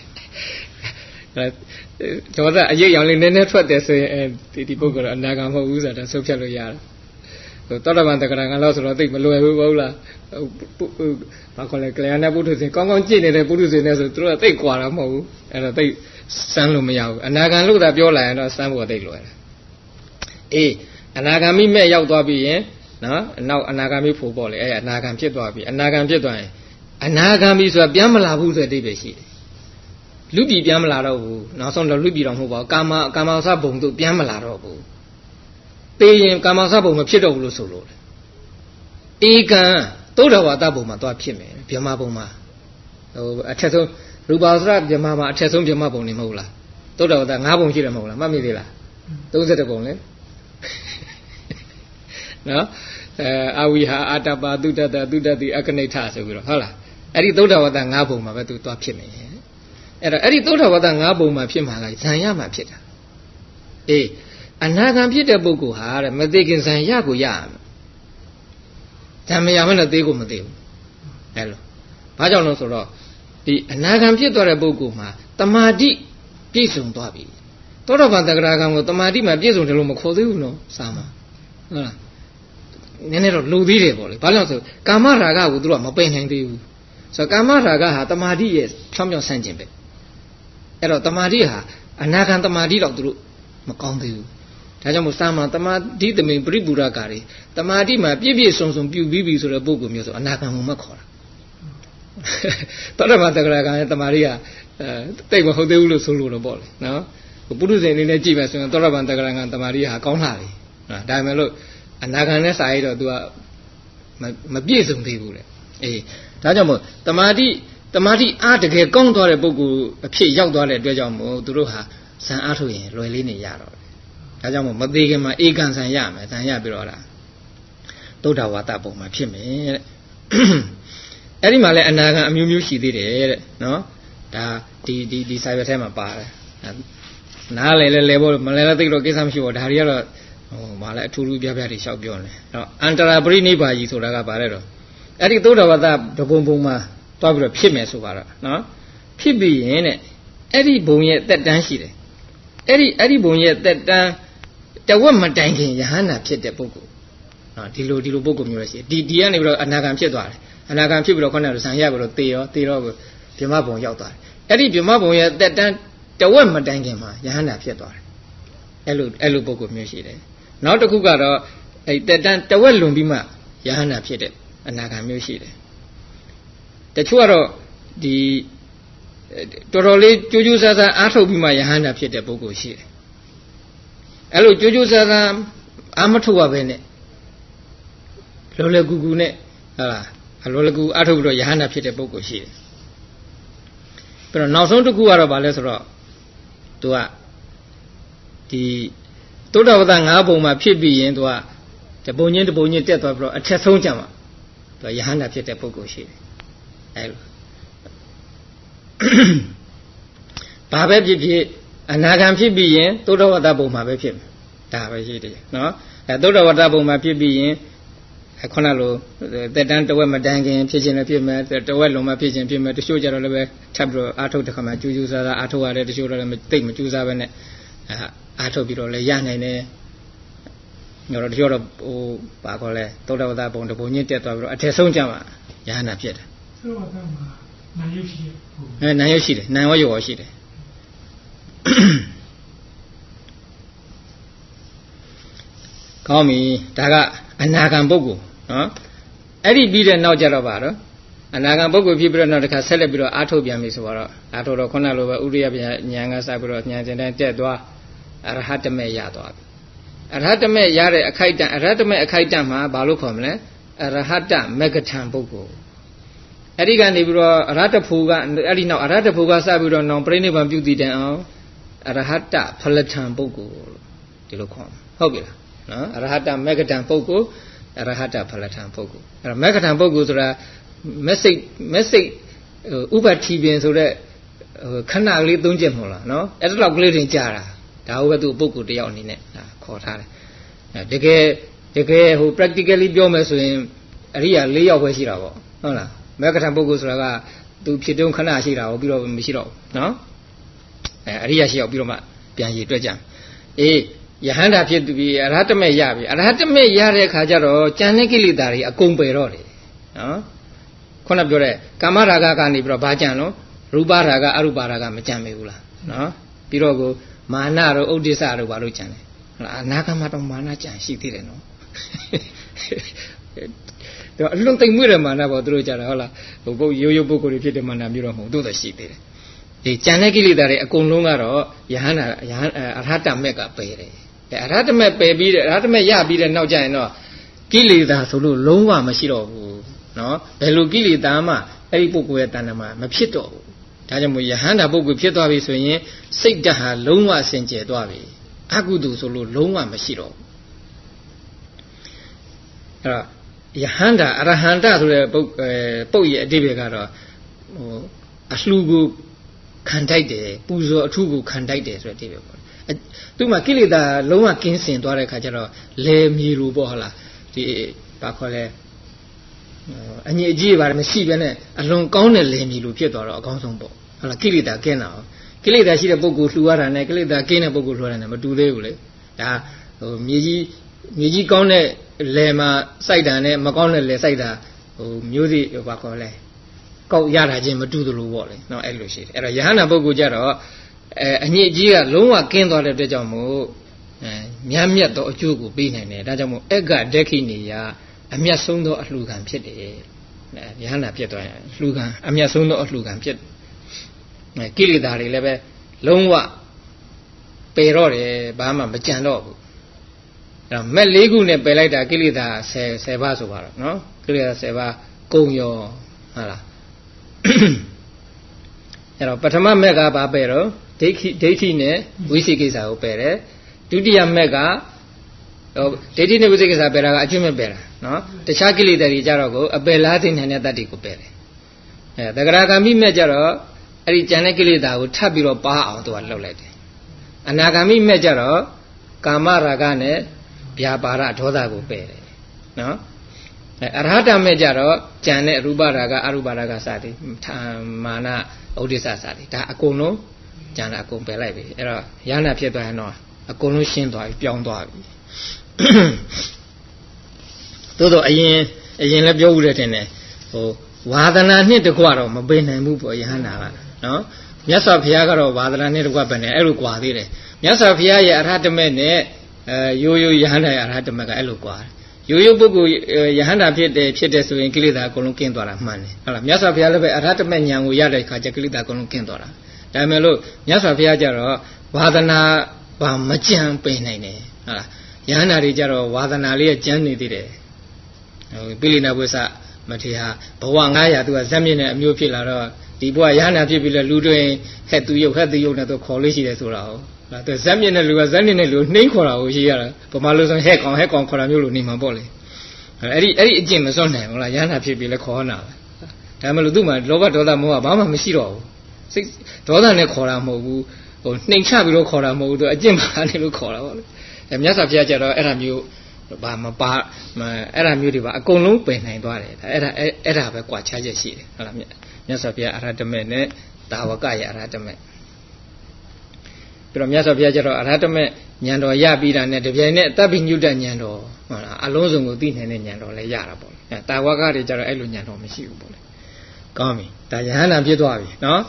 ဒေါသအရေးရောင်လေးနည်းနည်းထွက်တယ်ဆိုရင်ဒီပုဂ္ဂိုလ်ကအနာဂံမဟုတ်ဘူးဆိုတာဆုံးဖြတ်လို့ရတယ်သောတာပန်တဂရဂံလို့ဆိုတော့သိမလွယ်ဘူးဟုတ်လားဘာခေါ်လဲကလျာဏပုထုဇဉ်ကောင်းကောင်းကြည့်နေတဲ့ပုထုဇဉ်နဲ့ဆိုသူတို့ကသိကွာတာမဟုတ်ဘူးအဲ့တော့သိစမ်းလို့မရဘူးအနာဂံလို့သာပြောလာရင်တော့စမ်းဖို့သိလွယ်တယ်အနာဂံမိမဲ့ရောက်သွားပြီရင်နော်နောက်အနာဂံမိဖို့ပေါ့လေအဲ့အနာဂံဖြစ်သွားပြီအနာဂံဖြစ်သွားရင်အနာဂံမိဆိုတာပြန်မလာဘူးဆိုတဲ့အဓိပ္ပာယ်ရှိတယ်လူပြည်ပြန်မလာတော့ဘူးနောက်ဆုံးတော့လူပြည်တော့မဟုတ်ပါဘူးကာမသဘုံတို့ပြန်မလာတော့ဘူးတေးရင်ကာမသဘုံမဖြစ်တော့ဘူးလို့ဆိုလို့ဧကံသုဒ္ဓဝါဒဘုံမှာသွားဖြစ်မယ်ဗြဟ္မာဘုံမှာအထက်ဆုံးရူပဝဆရဗြဟ္မာမှာအထက်ဆုံးဗြဟ္မာဘုံနေမဟုတ်လားသုဒ္ဓဝါဒ၅ဘုံရှိတယ်မဟုတ်လားမှတ်မိသေးလား31ဘုံလေနော်အဝိဟာအာတပါသုတ္တသုတ္တတိအကနိဋ္ဌဆိုပြီးတော့ဟုတ်လားအဲ့ဒီသုဒ္ဓဝါဒ၅ဘုံမှာပဲသူသွားဖြစ်မယ်အဲ့တော့အဲ့ဒီသုဒ္ဓဝါဒ၅ဘုံမှာဖြစ်မှာကဇံရမှာဖြစ်တာအနာဂံဖြစ်တဲ့ပုဂ္ဂိုလ်ဟာတဲ့မသိခင်ဇံရကိုရရမယ်ဇံမရမနဲ့သိကိုမသိဘူးအဲ့လိုဘာကြောင့်လဲဆိုတော့ဒီအနာဂံဖြစ်သွားတဲ့ပုဂ္ဂိုလ်မှာတမာတိပြည့်စုံသွားပြီသောတာပန်တဂရဂံကိုတမာတိမှာပြည့်စုံတယ်လို့မခေါ်သေးဘူးနော်စာမှာဟုတ်လားနည်းနည်းတော့လူသေးတယ်ပေါ့လေဘာလို့လဲဆိုကာမရာဂကိုသူတို့ကမပယ်နိုင်သေးဘူးဆိုကာမရာဂဟာတမာတိရဲ့ဖြောင်းပြောင်းဆန့်ကျင်ပဲအဲ့တော့တမာတိဟာအနာဂံတမာတိတော့သူတို့မကောင်းသေးဘူးဒါကြောင့်မို့စာမတမာတိသမိန်ပရိပူရကာတွေတမာတိမှာပြည့်ပြည့်စုံစုံပြုပြီးပြီဆိုတဲ့ပုဂ္ဂိုလ်မျိုးဆိုအနာဂံဘုံမှာခေါ်တာတော်တယ်မှာတက္ကရာကတမာတိကတိတ်မဟုတ်သေးဘူးလို့ဆိုလို့တော့ပေါ့လေနော်ပုရုဇဉ်အနေနဲ့ကြည့်မယ်ဆိုရင်တော်တယ်မှာတက္ကရာကတမာတိဟာကောင်းလာပြီနော်ဒါပေမဲ့လို့အနာဂံနဲ့စာရေးတော့ तू ကမပြည့်စုံသေးဘူးလေအေးဒါကြောင့်မို့တမာတိအားတကယ်ကောင်းသွားတဲ့ပုဂ္ဂိုလ်အဖြစ်ရောက်သွားတဲ့အတွက်ကြောင့်မို့သူတို့ဟာဇံအားထုတ်ရင်လွယ်လေးနေရတော့တယ်ဒါကြောင့်မို့မသေးခင်မှာဧကန်ဇံရမယ်ဇံရပြီးတော့လားသုဒ္ဓဝါဒပုံမှာဖြစ်မယ်တဲ့အဲ့ဒီမှာလည်းအနာဂံအမျိုးမျိုးရှိသေးတယ်တဲ့နော်ဒါဒီစာရွက်ထဲမှာပါတယ်နားလဲဖို့မလဲသိတော့ကိစ္စမရှိဘူးဒါတွေကတော့ဟိုမလဲအထူးထူးပြပြတွေရှောက်ပြောနေနော်အန္တရာပရိနိဗ္ဗာန်ကြီးဆိုတာကပါတယ်တော့အဲ့ဒီသုဒ္ဓဝါဒတကုံပုံမှာတွားပြီးတော့ဖြစ်မယ်ဆိုပါတော့နော်ဖြစ်ပြီးရင်တဲ့အဲ့ဒီဘုံရဲ့တက်တန်းရှိတယ်အဲ့ဒီဘုံရဲ့တက်တန်းတဝက်မတိုင်ခင်ယဟန္တာဖြစ်တဲ့ပုဂ္ဂိုလ်နော်ဒီလိုပုဂ္ဂိုလ်မျိုးလည်းရှိတယ်ဒီကနေပြီးတော့အနာဂံဖြစ်သွားတယ်အနာဂံဖြစ်ပြီးတော့ခေါင်းနဲ့ဇံရပြီးတော့သေတော့ဗြဟ္မဘုံရောက်သွားတယ်အဲ့ဒီဗြဟ္မဘုံရဲ့တက်တန်းတဝက်မတိုင်ခင်မှာယဟန္တာဖြစ်သွားတယ်အဲ့လိုပုဂ္ဂိုလ်မျိုးရှိတယ်နောက်တစ်ခုကတော့အဲ့တက်တန်းတဝက်လွန်ပြီးမှယဟန္တာဖြစ်တဲ့အနာဂံမျိုးရှိတယ်တချို့ကတော့ဒီတော်တော်လေးကြိုးကြိုးစားစားအားထုတ်ပြီးမှယဟန္တာဖြစ်တဲ့ပုဂ္ဂိုလ်ရှိတယ်အဲ့လိုကြိုးကြိုးစားစားအားမထုတ်ရဘဲနဲ့လောကူကူနဲ့ဟုတ်လားလောကူအားထုတ်ပြီးတော့ယဟန္တာဖြစ်တဲ့ပုဂ္ဂိုလ်ရှိတယ်ပြီးတော့နောက်ဆုံးတစ်ခုကတော့ဗာလဲဆိုတော့သူကဒီသုဒ္ဓဝါဒ၅ပုံမှာဖြစ်ပြီးရင်သူကတပုံချင်းတက်သွားပြီးတော့အထက်ဆုံးကြမှာသူကယဟန္တာဖြစ်တဲ့ပုဂ္ဂိုလ်ရှိတယ်အဲ့လိုဘာပဲဖြစ်ဖြစ်အနာဂံဖြစ်ပြီးရင်သုဒ္ဓဝါဒပုံမှာပဲဖြစ်မယ်ဒါပဲရှိတယ်နော်အဲသုဒ္ဓဝါဒပုံမှာဖြစ်ပြီးရင်ခုနလိုတက်တန်းတဝက်မတန်းခင်ဖြစ်ခြင်းလည်းဖြစ်မယ်တဝက်လုံးမှဖြစ်ခြင်းဖြစ်မယ်တချို့ကြတော့လည်းပဲထပ်ပြီးတော့အာထုတ်တဲ့ခါမှာကျူးကျူးစားစားအာထုတ်ရတယ်တချို့တော့လည်းတိတ်မကျူးစားပဲနဲ့အာထုတ်ပြီးတော့လည်းရနိုင်တယ်ညတော့တချို့တော့ဟိုဘာခေါ်လဲသုဒ္ဓဝါဒပုံတပုံချင်းတက်သွားပြီးတော့အထက်ဆုံးကြမှာယဟန္တာဖြစ်တယ်သုဒ္ဓဝါဒမှာနာယုရှိတယ်နာယုရှိတယ်နာရောရှိတယ်ကောင်းပြီဒါကအနာဂံပုဂ္ဂိုလ်နော်အဲ့ဒီပြီးတဲ့နောက်ကြတော့ပါတော့အနာဂံပုဂ္ဂိုလ်ဖြစ်ပြီးတော့နောက်တစ်ခါဆက်လက်ပြီးတော့အာထုတ်ပြန်ပြီဆိုတော့အာထုတ်တော့ခုနလိုပဲဥရိယပညာဉာဏ်ကစပြီးတော့ဉာဏ်စဉ်တိုင်းတက်သွားအရဟတမေရသွားပြီအရဟတမေရတဲ့အခိုက်တန့်အရဟတမေအခိုက်တန့်မှာဘာလို့ခေါ်မလဲအရဟတမေဂထံပုဂ္ဂိုလ်အဲ့ဒီကနေပြီးတော့အရဟတဖူကအဲ့ဒီနောက်အရဟတဖူကစပြီးတော့နောင်ပြိဋိဘံပြုတည်တဲ့အောင်အရဟတဖလထံပုဂ္ဂိုလ်ဒီလိုခေါ်ဟုတ်ပြီလားနော်အရဟတမေဂထံပုဂ္ဂိုလ်အရဟတဖလထံပုဂ္ဂိုလ်အဲ့တော့မေဂထံပုဂ္ဂိုလ်ဆိုတာမက်စိတ်ဥပတိပင်ဆိုတဲ့ခဏကလေးသုံးချက်မဟုတ်လားနော်အဲ့ဒါလောက်ကလေးတင်ကြတာဒါဟုတ်ပဲသူပုဂ္ဂိုလ်တယောက်အနေနဲ့ခေါ်ထားတယ်တကယ်ဟို practically ပြောမယ်ဆိုရင်အရိယာ၄ယောက်ပဲရှိတာပေါ့ဟုတ်လားမေဂထံပုဂ္ဂိုလ်ဆိုတာကသူဖြစ်တုံးခဏရှိတာဟုတ်ပြီးတော့မရှိတော့ဘူးနော်အရိယာရှိရောက်ပြီးတော့မှပြန်ရည်တွက်ကြအေးယဟန္တာဖြစ်ပြီးအရဟတမေရပြီအရဟတမေရတဲ့အခါကျတော့ကြံတဲ့ကိလေသာတွေအကုန်ပယ်တော့တယ်နော်ခုနပြောတဲ့ကာမရာဂကနေပြီးတော့ဘာကြံလို့ရူပရာဂအရူပရာဂမကြံမေဘူးလားနော်ပြီးတော့ကိုမာနတို့ဥဒိစ္စတို့ဘာလို့ကြံလဲဟုတ်လားအနာဂတ်မှာတော့မာနကြံရှိသေးတယ်နော်တော့အလွန်သိမ်မွေ့တဲ့မာနပေါ့သူတို့ကြတာဟုတ်လားဟိုပုဂ္ဂိုလ်ရိုးပုဂ္ဂိုလ်တွေဖြစ်တဲ့မာနမျိုးတော့မဟုတ်တို့တော့ရှိသေးတယ်ဒီကြံတဲ့ကိလေသာတွေအကုန်လုံးကတော့ယဟန္တာအရဟတမေကပယ်တယ်အရဟတမေပယ်ပြီးတဲ့အရဟတမေရပြီးတဲ့နောက်ကျရင်တော့ကိလေသာဆိုလို့လုံးဝမရှိတော့ဘူးနော်ဘယ်လိုကိလေသာမှအဲ့ဒီပုဂ္ဂိုလ်ရဲ့တဏ္ဍာမှာမဖြစ်တော့ဘူးဒါကြောင့်မို့ယဟန္တာပုဂ္ဂိုလ်ဖြစ်သွားပြီဆိုရင်စိတ်ဓာတ်ဟာလုံးဝစင်ကြယ်သွားပြီအကုသိုလ်ဆိုလို့လုံးဝမရှိတော့ဘူးအဲ့တော့ယဟန္တာအရဟန္တဆိုတဲ့ပုဂ္ဂိုလ်ရဲ့အဓိပ္ပာယ်ကတော့ဟိုအလှူကိုခံတိုက်တယ်ပူဇော်အထုကိုခံတိုက်တယ်ဆိုတဲ့အဓိပ္ပာယ်ပေါ့သူ့မှာကိလေသာလုံးဝကင်းစင်သွားတဲ့ခါကျတော့လေမြေလိုပေါ့ဟုတ်လားဒီဘာခေါ်လဲအညစ်အကြေးပါတယ်မရှိဘဲနဲ့အလွန်ကောင်းတဲ့လေမြေလိုဖြစ်သွားတော့အကောင်းဆုံးပေါ့ဟုတ်လားကိလေသာကင်းတာကိလေသာရှိတဲ့ပုဂ္ဂိုလ်လှူရတာနဲ့ကိလေသာကင်းတဲ့ပုဂ္ဂိုလ်လှူရတာနဲ့မတူသေးဘူးလေဒါဟိုမြေကြီးကောင်းတဲ့လေမှာစိုက်တာနဲ့မကောင်းတဲ့လေစိုက်တာဟိုမျိုးစိဘာခေါ်လဲကောက်ရတာချင်းမတူသလိုပေါ့လေနော်အဲ့လိုရှိတယ်အဲ့တော့ယဟန္တာပုဂ္ဂိုလ်ကြတော့အညစ်အကြေးကလုံးဝကင်းသွားတဲ့အတွက်ကြောင့်မို့မြတ်မြတ်သောအကျိုးကိုပေးနိုင်တယ်ဒါကြောင့်မို့အက္ခဒက္ခိနေယအမြတ်ဆုံးသောအလှူခံဖြစ်တယ်ယဟန္တာဖြစ်သွားရင်လှူခံအမြတ်ဆုံးသောအလှူခံဖြစ်ကိလေသာတွေလည်းပဲလုံးဝပယ်တော့တယ်ဘာမှမကြံတော့ဘူးအဲ့တော့မဲ့၄ခုနဲ့ပယ်လိုက်တာကိလေသာ10ပါးဆိုပါတော့နော်ကိလေသာ10ပါးကုံရောဟုတ်လားအဲ့တော့ပထမမက်ကဘာပယ်တော့ဒိဋ္ဌိနဲ့ဝိသိကိစ္စကိုပယ်တယ်ဒုတိယမက်ကဒိဋ္ဌိနဲ့ဝိသိကိစ္စပယ်တာကအကျွတ်မဲ့ပယ်တာနော်တခြားကိလေသာတွေကြတော့ကိုအပယ်လားသိနေတဲ့တတ္တိကိုပယ်တယ်သဂရဂါမိမဲ့ကြတော့အဲ့ဒီကြံတဲ့ကိလေသာကိုထပ်ပြီးတော့ပါအောင်သူကလှုပ်လိုက်တယ်အနာဂါမိမဲ့ကြတော့ကာမရာဂနဲ့ဗျာပါဒဒေါသကိုပယ်တယ်နော်အရဟတမဲ့ကြတော့ကြံတဲ့ရူပရာဂအရူပရာဂစသည်မာနဥဒိစ္စစသည်ဒါအကုန်လုံးကြံတာအကုန်ပယ်လိုက်ပြီအဲ့တော့ယန္တာဖြစ်သွားရင်တော့အကုန်လုံးရှင်းသွားပြီပြောင်းသွားပြီသို့တော့အရင်လည်းပြောဦးတယ်ထင်တယ်ဟိုဝါဒနာနှစ်တကွတော့မပယ်နိုင်ဘူးပေါ့ယဟန္တာကနော်မြတ်စွာဘုရားကတော့ဝါဒနာနှစ်တကွပဲနဲ့အဲ့လိုကွာသေးတယ်မြတ်စွာဘုရားရဲ့အရဟတမေနဲ့ရိုးရိုးယဟန္တာရဲ့အရဟတမေကအဲ့လိုကွာရိုးရိုးပုဂ္ဂိုလ်ယဟန္တာဖြစ်တယ်ဆိုရင်ကိလေသာအကုန်လုံးကင်းသွားတာမှန်တယ်ဟုတ်လားမြတ်စွာဘုရားလည်းပဲအရဟတမေဉာဏ်ကိုရတဲ့အခါကျကိလေသာအကုန်လုံးကင်းသွားတာဒါပေမဲ့လို့မြတ်စွာဘုရားကျတော့ဝါဒနာဘာမကြံပင်နိုင်တယ်ဟုတ်လားယဟန္တာတွေကျတော့ဝါဒနာလေးကကြမ်းနေသေးတယ်ပိလိနာဘုဆမထေရဘဝ900သူကဇက်မြင့်တဲ့အမျိုးဖြစ်လာတော့ဒီဘဝယဟန္တာဖြစ်ပြီးလဲလူတွင်ဟဲ့သူရုပ်နဲ့သူခေါ်လို့ရှိတယ်ဆိုတာဟုတ်လားသူဇက်မြင့်တဲ့လူကဇက်မြင့်တဲ့လူနှိမ့်ခေါ်တာကိုရှိရတာဗမာလူဆိုဟဲ့ကောင်ခေါ်တာမျိုးလို့နေမှာပေါ့လေအဲ့ဒီအကျင့်မစွန့်နိုင်ဘူးလားယဟန္တာဖြစ်ပြီးလဲခေါ်နာပဲဒါမှမဟုတ်သူ့မှာလောဘဒေါသမောဟဘာမှမရှိတော့ဘူးစိတ်ဒေါသနဲ့ခေါ်တာမဟုတ်ဘူးဟိုနှိမ်ချပြီးတော့ခေါ်တာမဟုတ်ဘူးသူအကျင့်ပါနေလို့ခေါ်တာပေါ့လေမြတ်စွာဘုရားကျတော့အဲ့ဒါမျိုးဘာမပါအဲ့ဒါမျိုးတွေပါအကုန်လုံးပယ်နိုင်သွားတယ်အဲ့ဒါပဲကွာခြားချက်ရှိတယ်ဟုတ်လားမြတ်စွာဘုရားအရဟတမေနဲ့တာဝကရဲ့အရဟတမေပြီးတော့မြတ်စွာဘုရားကျတော့အရဟတမေဉာဏ်တော်ရပြီးတာနဲ့တပြိုင်နက်အတ္တပိညုတဉာဏ်တော်ဟုတ်လားအလုံးစုံကိုသိနိုင်တဲ့ဉာဏ်တော်လည်းရတာပေါ့လေတာဝကတွေကျတော့အဲ့လိုဉာဏ်တော်မရှိဘူးပေါ့လေကောင်းပြီဒါယဟန္တာဖြစ်သွားပြီနော်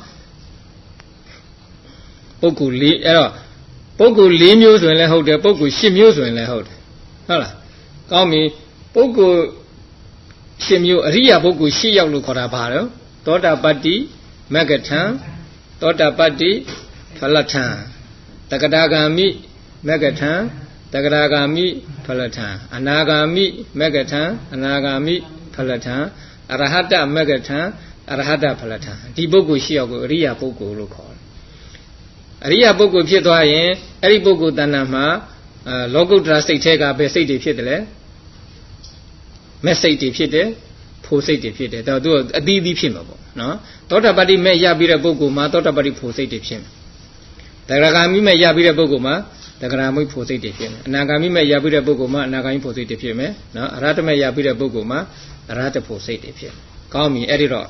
ပုဂ္ဂိုလ်၄အဲ့တော့ပုဂ္ဂိုလ်၄မျိုးဆိုရင်လည်းဟုတ်တယ်ပုဂ္ဂိုလ်၈မျိုးဆိုရင်လည်းဟုတ်တယ်ဟုတ်လားကောင်းပြီပုဂ္ဂိုလ်၈မျိုးအရိယာပုဂ္ဂိုလ်၈ယောက်လို့ခေါ်တာပါတော့သောတာပတ္တိမဂ္ဂထံသောတာပတ္တိဖလထံတဂဒါဂာမိမဂ္ဂထံတဂဒါဂာမိဖလထံအနာဂာမိမဂ္ဂထံအနာဂာမိဖလထံအရဟတမဂ္ဂထံအရဟတဖလထံဒီပုဂ္ဂိုလ်၈ယောက်ကိုအရိယာပုဂ္ဂိုလ်လို့ခေါ်တယ်အရိယာပုဂ္ဂိုလ်ဖြစ်သွားရင်အဲ့ဒီပုဂ္ဂိုလ်တဏ္ဍာမှာလောကုတ္တရာစိတ်ထဲကပဲစိတ်တွေဖြစ်တယ်လေမဲ့စိတ်တွေဖြစ်တယ်ဖို့စိတ်တွေဖြစ်တယ်ဒါသူအသီးသီးဖြစ်မှာပေါ့နော်သောတာပတ္တိမဲ့ရပြီးတဲ့ပုဂ္ဂိုလ်မှာသောတာပတ္တိဖို့စိတ်တွေဖြစ်မယ်တဂရဂါမိမဲ့ရပြီးတဲ့ပုဂ္ဂိုလ်မှာတဂရမိဖို့စိတ်တွေဖြစ်မယ်အနာဂါမိမဲ့ရပြီးတဲ့ပုဂ္ဂိုလ်မှာအနာဂါမိဖို့စိတ်တွေဖြစ်မယ်နော်အရဟတမဲ့ရပြီးတဲ့ပုဂ္ဂိုလ်မှာအရဟတဖို့စိတ်တွေဖြစ်ကောင်းပြီအဲ့ဒီတော့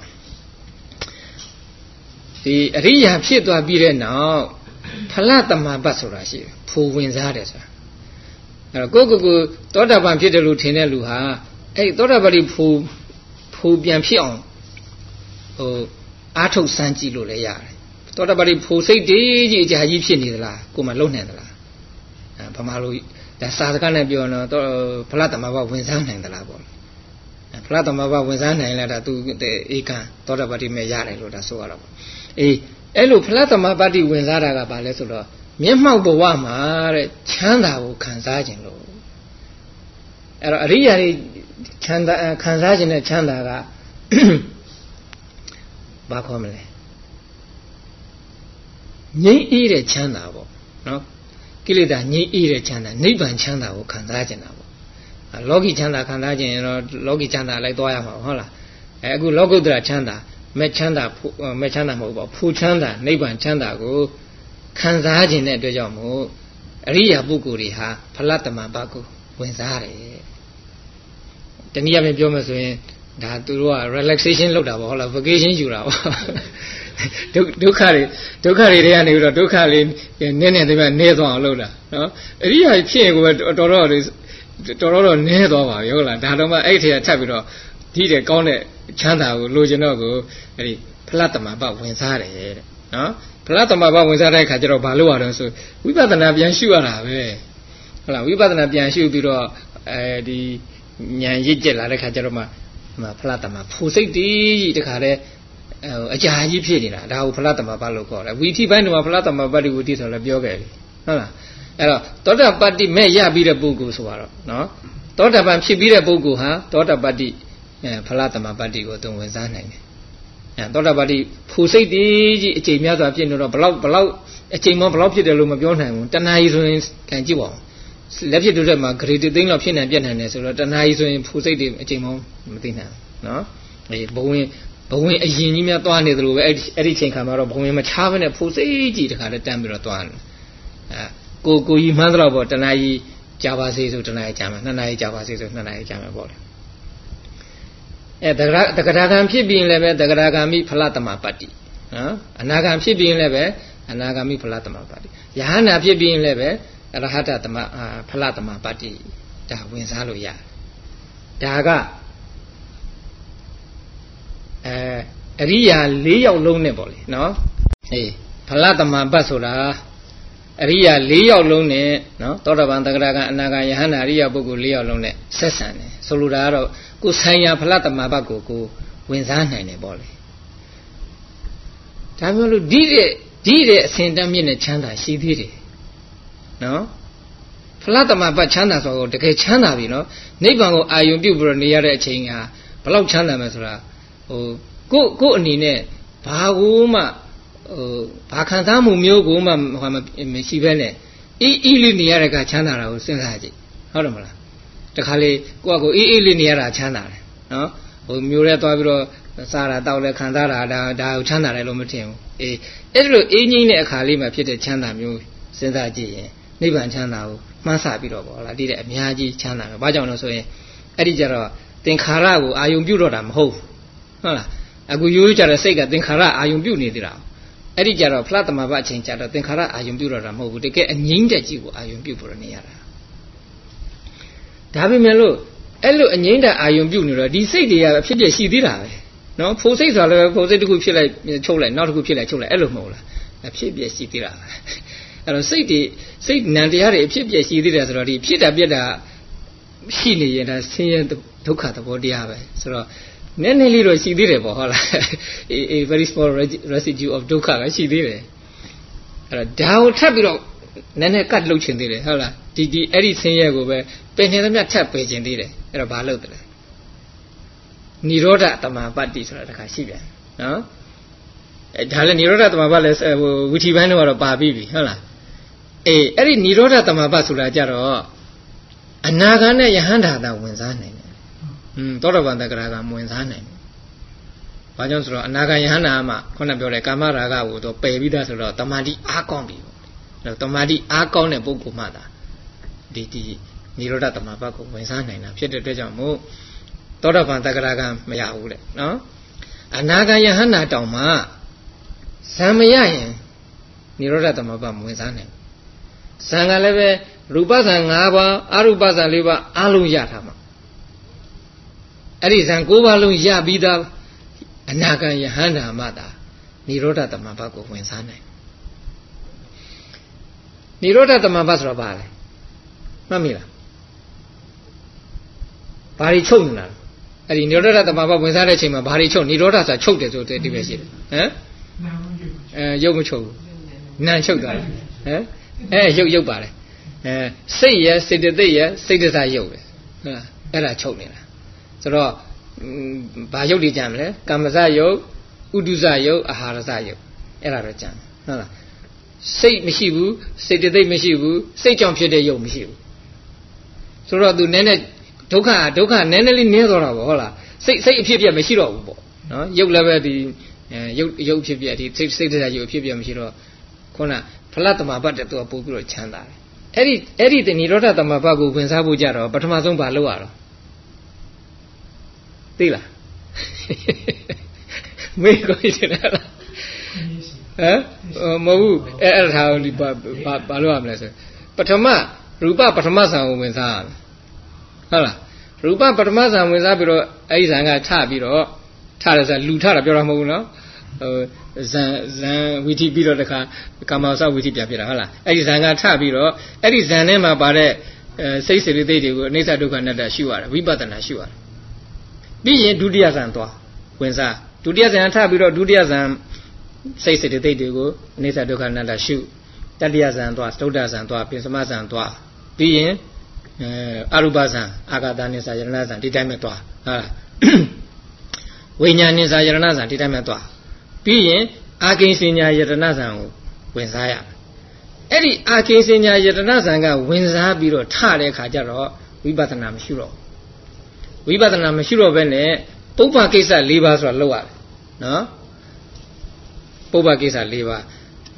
ဒီအရိယာဖြစ်သွားပြီးတဲ့နောက်ဖလတမပတ်ဆိုတာရှိတယ်ဖူဝင်စားတယ်ဆိုတာအဲ့တော့ကိုသောတာပန်ဖြစ်တယ်လို့ထင်တဲ့လူဟာအဲ့ဒီသောတာပတိဖူပြန်ဖြစ်အောင်ဟိုအားထုတ်စမ်းကြည့်လို့လည်းရတယ်သောတာပတိဖူစိတ်တည်းကြီးအကြာကြီးဖြစ်နေသလားကိုမှလုံနိုင်သလားဗမာလိုဒါစာစကားနဲ့ပြောတော့ဖလတမပတ်ဝင်စားနိုင်သလားပေါ့ဖလတမပတ်ဝင်စားနိုင်လားဒါသူဧကံသောတာပတိမဲ့ရတယ်လို့ဒါဆိုရတော့အေးအဲ့လိုဖလတမပတ္တိဝင်စားတာကဘာလဲဆိုတော့မျက်မှောက်ဘဝမှာတဲ့ချမ်းသာကိုခံစားခြင်းလို့အဲ့တော့အရိယာတွေချမ်းသာခံစားခြင်းနဲ့ချမ်းသာကဘာခေါ်မလဲငြိမ်းအေးတဲ့ချမ်းသာပေါ့နော်ကိလေသာငြိမ်းအေးတဲ့ချမ်းသာနိဗ္ဗာန်ချမ်းသာကိုခံစားခြင်းတာပေါ့လောကီချမ်းသာခံစားခြင်းရင်တော့လောကီချမ်းသာလိုက်သွားရမှာဟုတ်လားအခုလောကုတ္တရာချမ်းသာမဲ့ချမ်းသာမဟုတ်ပါဘူးဖူချမ်းသာနိဗ္ဗာန်ချမ်းသာကိုခံစားခြင်းတဲ့အတွက်ကြောင့်မို့အရိယာပုဂ္ဂိုလ်တွေဟာဖလတမပတ်ကိုဝင်စားတယ်တနည်းအားဖြင့်ပြောမယ်ဆိုရင်ဒါသူတို့က relaxation လုပ်တာပေါ့ဟုတ်လား vacation ယူတာပေါ့ဒုက္ခတွေတွေကနေပြီးတော့ဒုက္ခလေးနည်းနည်းတည်းနည်းသွားအောင်လုပ်တာနော်အရိယာဖြစ်ရင်ကိုပဲတော်တော်နည်းသွားပါပြီဟုတ်လားဒါတော့မှအဲ့ထက်ထပ်ပြီးတော့ဒီတဲ့ကောင်းတဲ့ချမ်းသာကိုလိုချင်တော့ကိုအဲ့ဒီဖလားတမဘဝင်စားတယ်တဲ့နော်ဖလားတမဘဝင်စားတဲ့အခါကျတော့ဘာလို့ရတော့ဆိုဝိပဿနာပြန်ရှုရတာပဲဟုတ်လားဝိပဿနာပြန်ရှုပြီးတော့ဒီဉာဏ်ရစ်ကျက်လာတဲ့ခါကျတော့မှဖလားတမဖို့စိတ်တည်းတခါတည်းအကြာကြီးဖြစ်နေတာဒါကိုဖလားတမဘလို့ခေါ်တယ်ဝီထိပိုင်းတော့ဖလားတမဘတိဝီထိဆိုလည်းပြောခဲ့ပြီဟုတ်လားအဲ့တော့သောတာပတ္တိမဲ့ရပြီးတဲ့ပုဂ္ဂိုလ်ဆိုတော့နော်သောတာပန်ဖြစ်ပြီးတဲ့ပုဂ္ဂိုလ်ဟာသောတာပတ္တိဖလားတမပတ္တိကိုသူဝင်စားနိုင်တယ်သောတာပတ္တိဖူစိတ်တည်းကြီးအချိန်များစွာဖြစ်နေတော့ဘလောက်အချိန်မှဘလောက်ဖြစ်တယ်လို့မပြောနိုင်ဘူးတဏှာကြီးဆိုရင်ကန်ကြည့်ပါဦးလက်ဖြစ်တဲ့မှာဂရေတသိန်းလောက်ဖြစ်နေပြတ်နိုင်တယ်ဆိုတော့တဏှာကြီးဆိုရင်ဖူစိတ်တွေအချိန်မှမသိနိုင်ဘူးနော်ဒီဘဝင်အရင်ကြီးများသွားနေတယ်လို့ပဲအဲ့ဒီချိန်ခါမှာတော့ဘဝင်မချားဘဲနဲ့ဖူစိတ်ကြီးတခါတည်းတန်းပြီးတော့သွားတယ်ကိုကြီးမှန်းတော့ပေါ့တဏှာကြီးကြာပါစေဆိုတဏှာကြီးကြာမယ်2နာရီကြာပါစေဆို2နာရီကြာမယ်ပေါ့လေတက္ကရာကံဖြစ်ပြီးရင်လည်းပဲတက္ကရာကံမိဖလားတမပတ္တိနော်အနာကံဖြစ်ပြီးရင်လည်းပဲအနာကံမိဖလားတမပတ္တိယဟနာဖြစ်ပြီးရင်လည်းပဲရဟတတမဖလားတမပတ္တိဒါဝင်စားလို့ရတယ်ဒါကအရိယာ4ယောက်လုံးနဲ့ပေါ့လေနော်အေးဖလားတမပတ်ဆိုတာအရိယာ4ယောက်လုံးနဲ့နော်သောတာပန်တက္ကရာကံအနာကံယဟနာအရိယာပုဂ္ဂိုလ်4ယောက်လုံးနဲ့ဆက်ဆံတယ်ဆိုလိုတာကတော့ကိုဆိုင်ရာဖလားတမဘကိုဝင်စားနိုင်တယ်ပေါ့လေဒါမျိုးလို့ဒီတဲ့အစဉ်တမ်းမြင့်တဲ့ချမ်းသာရှိသေးတယ်နော်ဖလားတမဘချမ်းသာဆိုတော့တကယ်ချမ်းသာပြီနော်နိဗ္ဗာန်ကိုအာယုံပြုပြီးတော့နေရတဲ့အချိန်ကဘလောက်ချမ်းသာမယ်ဆိုတာကိုအနေနဲ့ဘာကိုမှဘာခံစားမှုမျိုးကိုမှမရှိဘဲနဲ့အေးလေးနေရတဲ့ကချမ်းသာတာကိုစဉ်းစားကြည့်ဟုတ်တယ်မလားတခါလေကိုယ့်ကိုအေးလေးနေရတာချမ်းသာတယ်နော်မျိုးရဲသွားပြီးတော့စားတာတောက်လဲခံစားတာဒါကိုချမ်းသာတယ်လို့မထင်ဘူးအဲ့ဒီလိုအေးငိမ့်တဲ့အခါလေးမှာဖြစ်တဲ့ချမ်းသာမျိုးစဉ်းစားကြည့်ရင်နိဗ္ဗာန်ချမ်းသာကိုမှန်းဆပြီးတော့ပေါ့လားဒီတဲ့အများကြီးချမ်းသာမယ်ဘာကြောင့်လဲဆိုရင်အဲ့ဒီကြတော့သင်္ခါရကိုအာယုံပြုတော့တာမဟုတ်ဘူးဟုတ်လားအခုရိုးကြတဲ့စိတ်ကသင်္ခါရအာယုံပြုနေသေးတာအဲ့ဒီကြတော့ဖလားတမဘအချိန်ကြတော့သင်္ခါရအာယုံပြုတော့တာမဟုတ်ဘူးတကယ်အငိမ့်တဲ့ကြီးကိုအာယုံပြုဖို့နေရတာဒါပေမဲ့လို့အဲ့လိုအငိမ့်တဲ့အာယုံပြုနေတော့ဒီစိတ်တွေကဖြစ်ဖြစ်ရှိသေးတာပဲနော်ဖိုးစိတ်ဆိုလည်းဖိုးစိတ်တစ်ခုဖြစ်လိုက်ချုပ်လိုက်နောက်တစ်ခုဖြစ်လိုက်ချုပ်လိုက်အဲ့လိုမဟုတ်လားအဖြစ်ပြရှိသေးတာပဲအဲ့တော့စိတ်နံတရားတွေအဖြစ်ပြရှိသေးတယ်ဆိုတော့ဒီဖြစ်တာပြက်တာရှိနေရင်ဒါဆင်းရဲဒုက္ခသဘောတရားပဲဆိုတော့နည်းနည်းလေးတော့ရှိသေးတယ်ပေါ့ဟုတ်လား a very small residue of ဒုက္ခကရှိသေးတယ်အဲ့တော့ဒါကိုထပ်ပြီးတော့နည်းနည်းကတ်လုပ်ချင်သေးတယ်ဟုတ်လားဒီအဲ့ဒီဆင်းရဲကိုပဲပင်နေသမျှထပ်ပယ်ချင်သေးတယ်အဲ့တော့ဘာလုပ်တယ်လဲနိရောဓတမပတ္တိဆိုတာတခါရှိပြန်နော်ဒါလည်းနိရောဓတမပလည်းဝိထီပိုင်းတော့ပါပြီးပြီဟုတ်လားအဲ့ဒီနိရောဓတမပဆိုတာကြတော့အနာဂတ်နဲ့ယဟန္တာသာဝင်စားနိုင်တယ်သောတာပန်တက္ကရာကဝင်စားနိုင်တယ်ဘာကြောင့်ဆိုတော့အနာဂတ်ယဟန္တာမှာခုနပြောတဲ့ကာမရာဂကိုတော့ပယ်ပြီးသားဆိုတော့တမာတိအားကောင်းပြီအဲ့တော့တမာတိအားကောင်းတဲ့ပုဂ္ဂိုလ်မှသာဒီနိရောဓတမပကိုဝင်စားနိုင်တာဖြစ်တဲ့အတွက်ကြောင့်မို့သောတာပန်တက္ကရာကမရဘူးတဲ့နော်အနာဂတ်ယဟန္တာတောင်မှဇံမရရင်နိရောဓတမပမဝင်စားနိုင်ဇံကလည်းပဲရူပဇံ5ပါးအရူပဇံ4ပါးအလုံးရထားမှာအဲ့ဒီဇံ9ပါးလုံးရပြီးသားအနာဂတ်ယဟန္တာမှသာနိရောဓတမပကိုဝင်စားနိုင်နိရောဓတမပဆိုတော့ဘာလဲမှတ်မိလားဘာတွေချုပ်နေတာအဲ့ဒီနိရောဓတမပဝင်စားတဲ့အချိန်မှာဘာတွေချုပ်နိရောဓဆိုတာချုပ်တယ်ဆိုတဲ့ဒီပဲရှိတယ်ဟမ်ရုပ်မချုပ်ဘူးနာမ်ချုပ်သွားတယ်ဟမ်ရုပ်ပါလေစိတ်ရစေတသိက်ရစိတ်တစားရုပ်ပဲဟုတ်လားအဲ့ဒါချုပ်နေတာဆိုတော့ဘာရုပ်တွေကြံမလဲကာမဇယုတ်ဥဒုဇယုတ်အာဟာရဇယုတ်အဲ့ဒါတော့ကြံဟုတ်လားစိတ်မရှိဘူးစေတသိက်မရှိဘူးစိတ်ကြောင့်ဖြစ်တဲ့ရုပ်မရှိဘူးဆိုတော့သူနည်းနည်းဒုက္ခနည်းနည်းလေးနည်းသွားတာပေါ့ဟုတ်လားစိတ်အဖြစ်ပြက်မရှိတော့ဘူးပေါ့နော်ရုပ်လည်းပဲဒီရုပ်ဖြစ်ပြက်ဒီစိတ်တရားရုပ်အဖြစ်ပြက်မရှိတော့ခုနဖလားတမပတ်တဲ့သူကပို့ပြီးတော့ချမ်းသာတယ်အဲ့ဒီတဏိရောဓတမပတ်ကိုဝင်စားဖို့ကြတော့ပထမဆုံးဘာလုပ်ရတော့သိလားမေးကိုကြည့်တယ်လားမဟုတ်ဘူးအဲ့ဒါဒီဘာလုပ်ရမလဲဆိုပထမရူပပထမဇံကိုဝင်စားရမယ်ဟုတ်လားရူပပထမဇံဝင်စားပြီးတော့အဲ့ဒီဇံကထပြီးတော့ထားတယ်ဆိုလူထားတာပြောတာမဟုတ်ဘူးနော်ဇန်ဝီတီပြီးတော့တခါကာမဝီတီပြန်ဖြစ်တာဟုတ်လားအဲ့ဒီဇန်ကထပြီးတော့အဲ့ဒီဇန်ထဲမှာပါတဲ့စိတ်စေတသိက်တွေကိုအနိစ္စဒုက္ခအနတ္တရှုရတယ်ဝိပဿနာရှုရတယ်ပြီးရင်ဒုတိယဇန်သွားဝင်စားဒုတိယဇန်ထပြီးတော့ဒုတိယဇန်စိတ်စေတသိက်တွေကိုအနိစ္စဒုက္ခအနတ္တရှုတတိယဇန်သွားသုဒ္ဓဇန်သွားပင်စမဇန်သွားပြီးရင်အရူပဇန်အာဂတနိစ္စယရဏဇန်ဒီတိုင်းပဲသွားဟုတ်လားဝိညာဉ်နိစ္စယရဏဇန်ဒီတိုင်းပဲသွားပြီးရင်အာကိဉ္စညာယတနာဇံကိုဝင်စားရအဲ့ဒီအာကိဉ္စညာယတနာဇံကဝင်စားပြီးတော့ထတဲ့အခါကျတော့ဝိပဿနာမရှိတော့ဝိပဿနာမရှိတော့ဘဲနဲ့ပုပ္ပကိစ္စ၄ပါးဆိုတာလောက်ရတယ်နော်ပုပ္ပကိစ္စ၄ပါး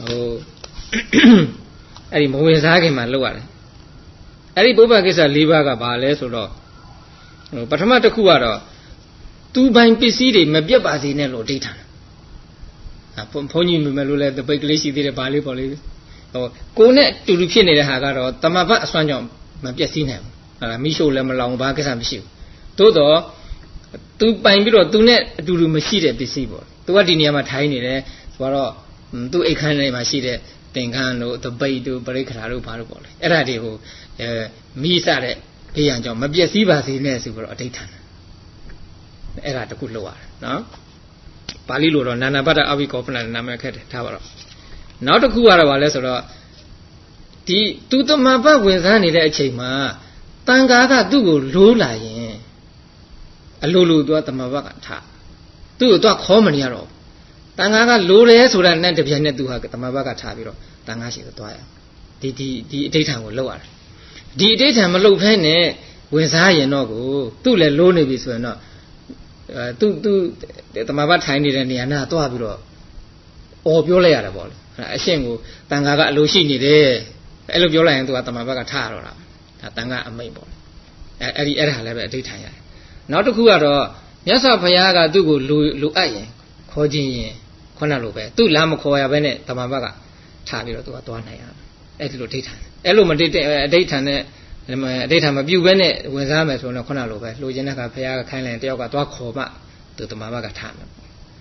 အဲ့ဒီမဝင်စားခင်မှာလောက်ရတယ်အဲ့ဒီပုပ္ပကိစ္စ၄ပါးကဘာလဲဆိုတော့ပထမတစ်ခုကတော့သူပိုင်ပစ္စည်းတွေမပြတ်ပါစေနဲ့လို့အဋ္ဌာန်ဘုန်းကြီးမြင်လို့လဲတပိတ်ကလေးရှိသေးတယ်ဗာလေးပေါ့လေကိုနဲ့တူတူဖြစ်နေတဲ့ဟာကတော့တမဘတ်အစွမ်းကြောင့်မပြည့်စည်နိုင်ဘူးဟုတ်လားမိရှုလည်းမလောင်ဘာကိစ္စမရှိဘူးသို့တော့သူပိုင်ပြီးတော့သူနဲ့အတူတူမရှိတဲ့ပစ္စည်းပေါ့သူကဒီနေရာမှာထိုင်နေတယ်ဆိုတော့သူအိတ်ခမ်းထဲမှာရှိတဲ့သင်္ကန်းတို့တပိတ်တို့ပရိက္ခရာတို့ဘာလို့ပေါ့လေအဲ့ဒါတွေကိုမိစတဲ့ဘေးရန်ကြောင့်မပြည့်စည်ပါစေနဲ့ဆိုပြီးတော့အဋ္ဌာန်အဲ့ဒါတခုလောက်ရတယ်နော်ပါဠိလိုတော့နာနာပတ္တအဝိကောပနနာမည်ခက်တယ်ထားပါတော့နောက်တစ်ခုကတော့ဗာလဲဆိုတော့ဒီသူတမဘတ်ဝင်စားနေတဲ့အချိန်မှာတန်ခါကသူ့ကိုလိုးလာရင်အလိုလိုသူကတမဘတ်ကထားသူ့ကိုသူကခေါ်မနေရတော့တန်ခါကလိုးတယ်ဆိုတာနဲ့တပြိုင်နက်သူဟာတမဘတ်ကထားပြီးတော့တန်ခါရှိသွားရဒီအဋ္ဌာန်ကိုလောက်ရတယ်ဒီအဋ္ဌာန်မလောက်ဖဲနဲ့ဝင်စားရင်တော့ကိုသူ့လည်းလိုးနေပြီဆိုရင်တော့သူတမဘတ်ထိုင်နေတဲ့နေရာနာသွားပြီးတော့အော်ပြောလိုက်ရတယ်ပေါ့လေအရှင်ကိုတန်ခါကအလိုရှိနေတယ်အဲ့လိုပြောလိုက်ရင်သူကတမဘတ်ကထားရတော့တာဒါတန်ခါအမိတ်ပေါ့အဲ့ဒါလည်းပဲအဋ္ဌာန်ရတယ်နောက်တစ်ခုကတော့မြတ်စွာဘုရားကသူ့ကိုလိုအပ်ရင်ခေါ်ခြင်းရင်ခုနလိုပဲသူ့လာမခေါ်ရဘဲနဲ့တမဘတ်ကထားပြီးတော့သူကသွားနိုင်ရတယ်အဲ့ဒီလိုအဋ္ဌာန်အဲ့လိုမတိတဲ့အဋ္ဌာန်နဲ့အဋ္ဌာန်မပြုတ်ဘဲနဲ့ဝင်စားမယ်ဆိုတော့ခုနလိုပဲလိုချင်တဲ့ကဘုရားကခိုင်းလိုက်တယောက်ကသွားခေါ်မှသူတမဘတ်ကထားမယ်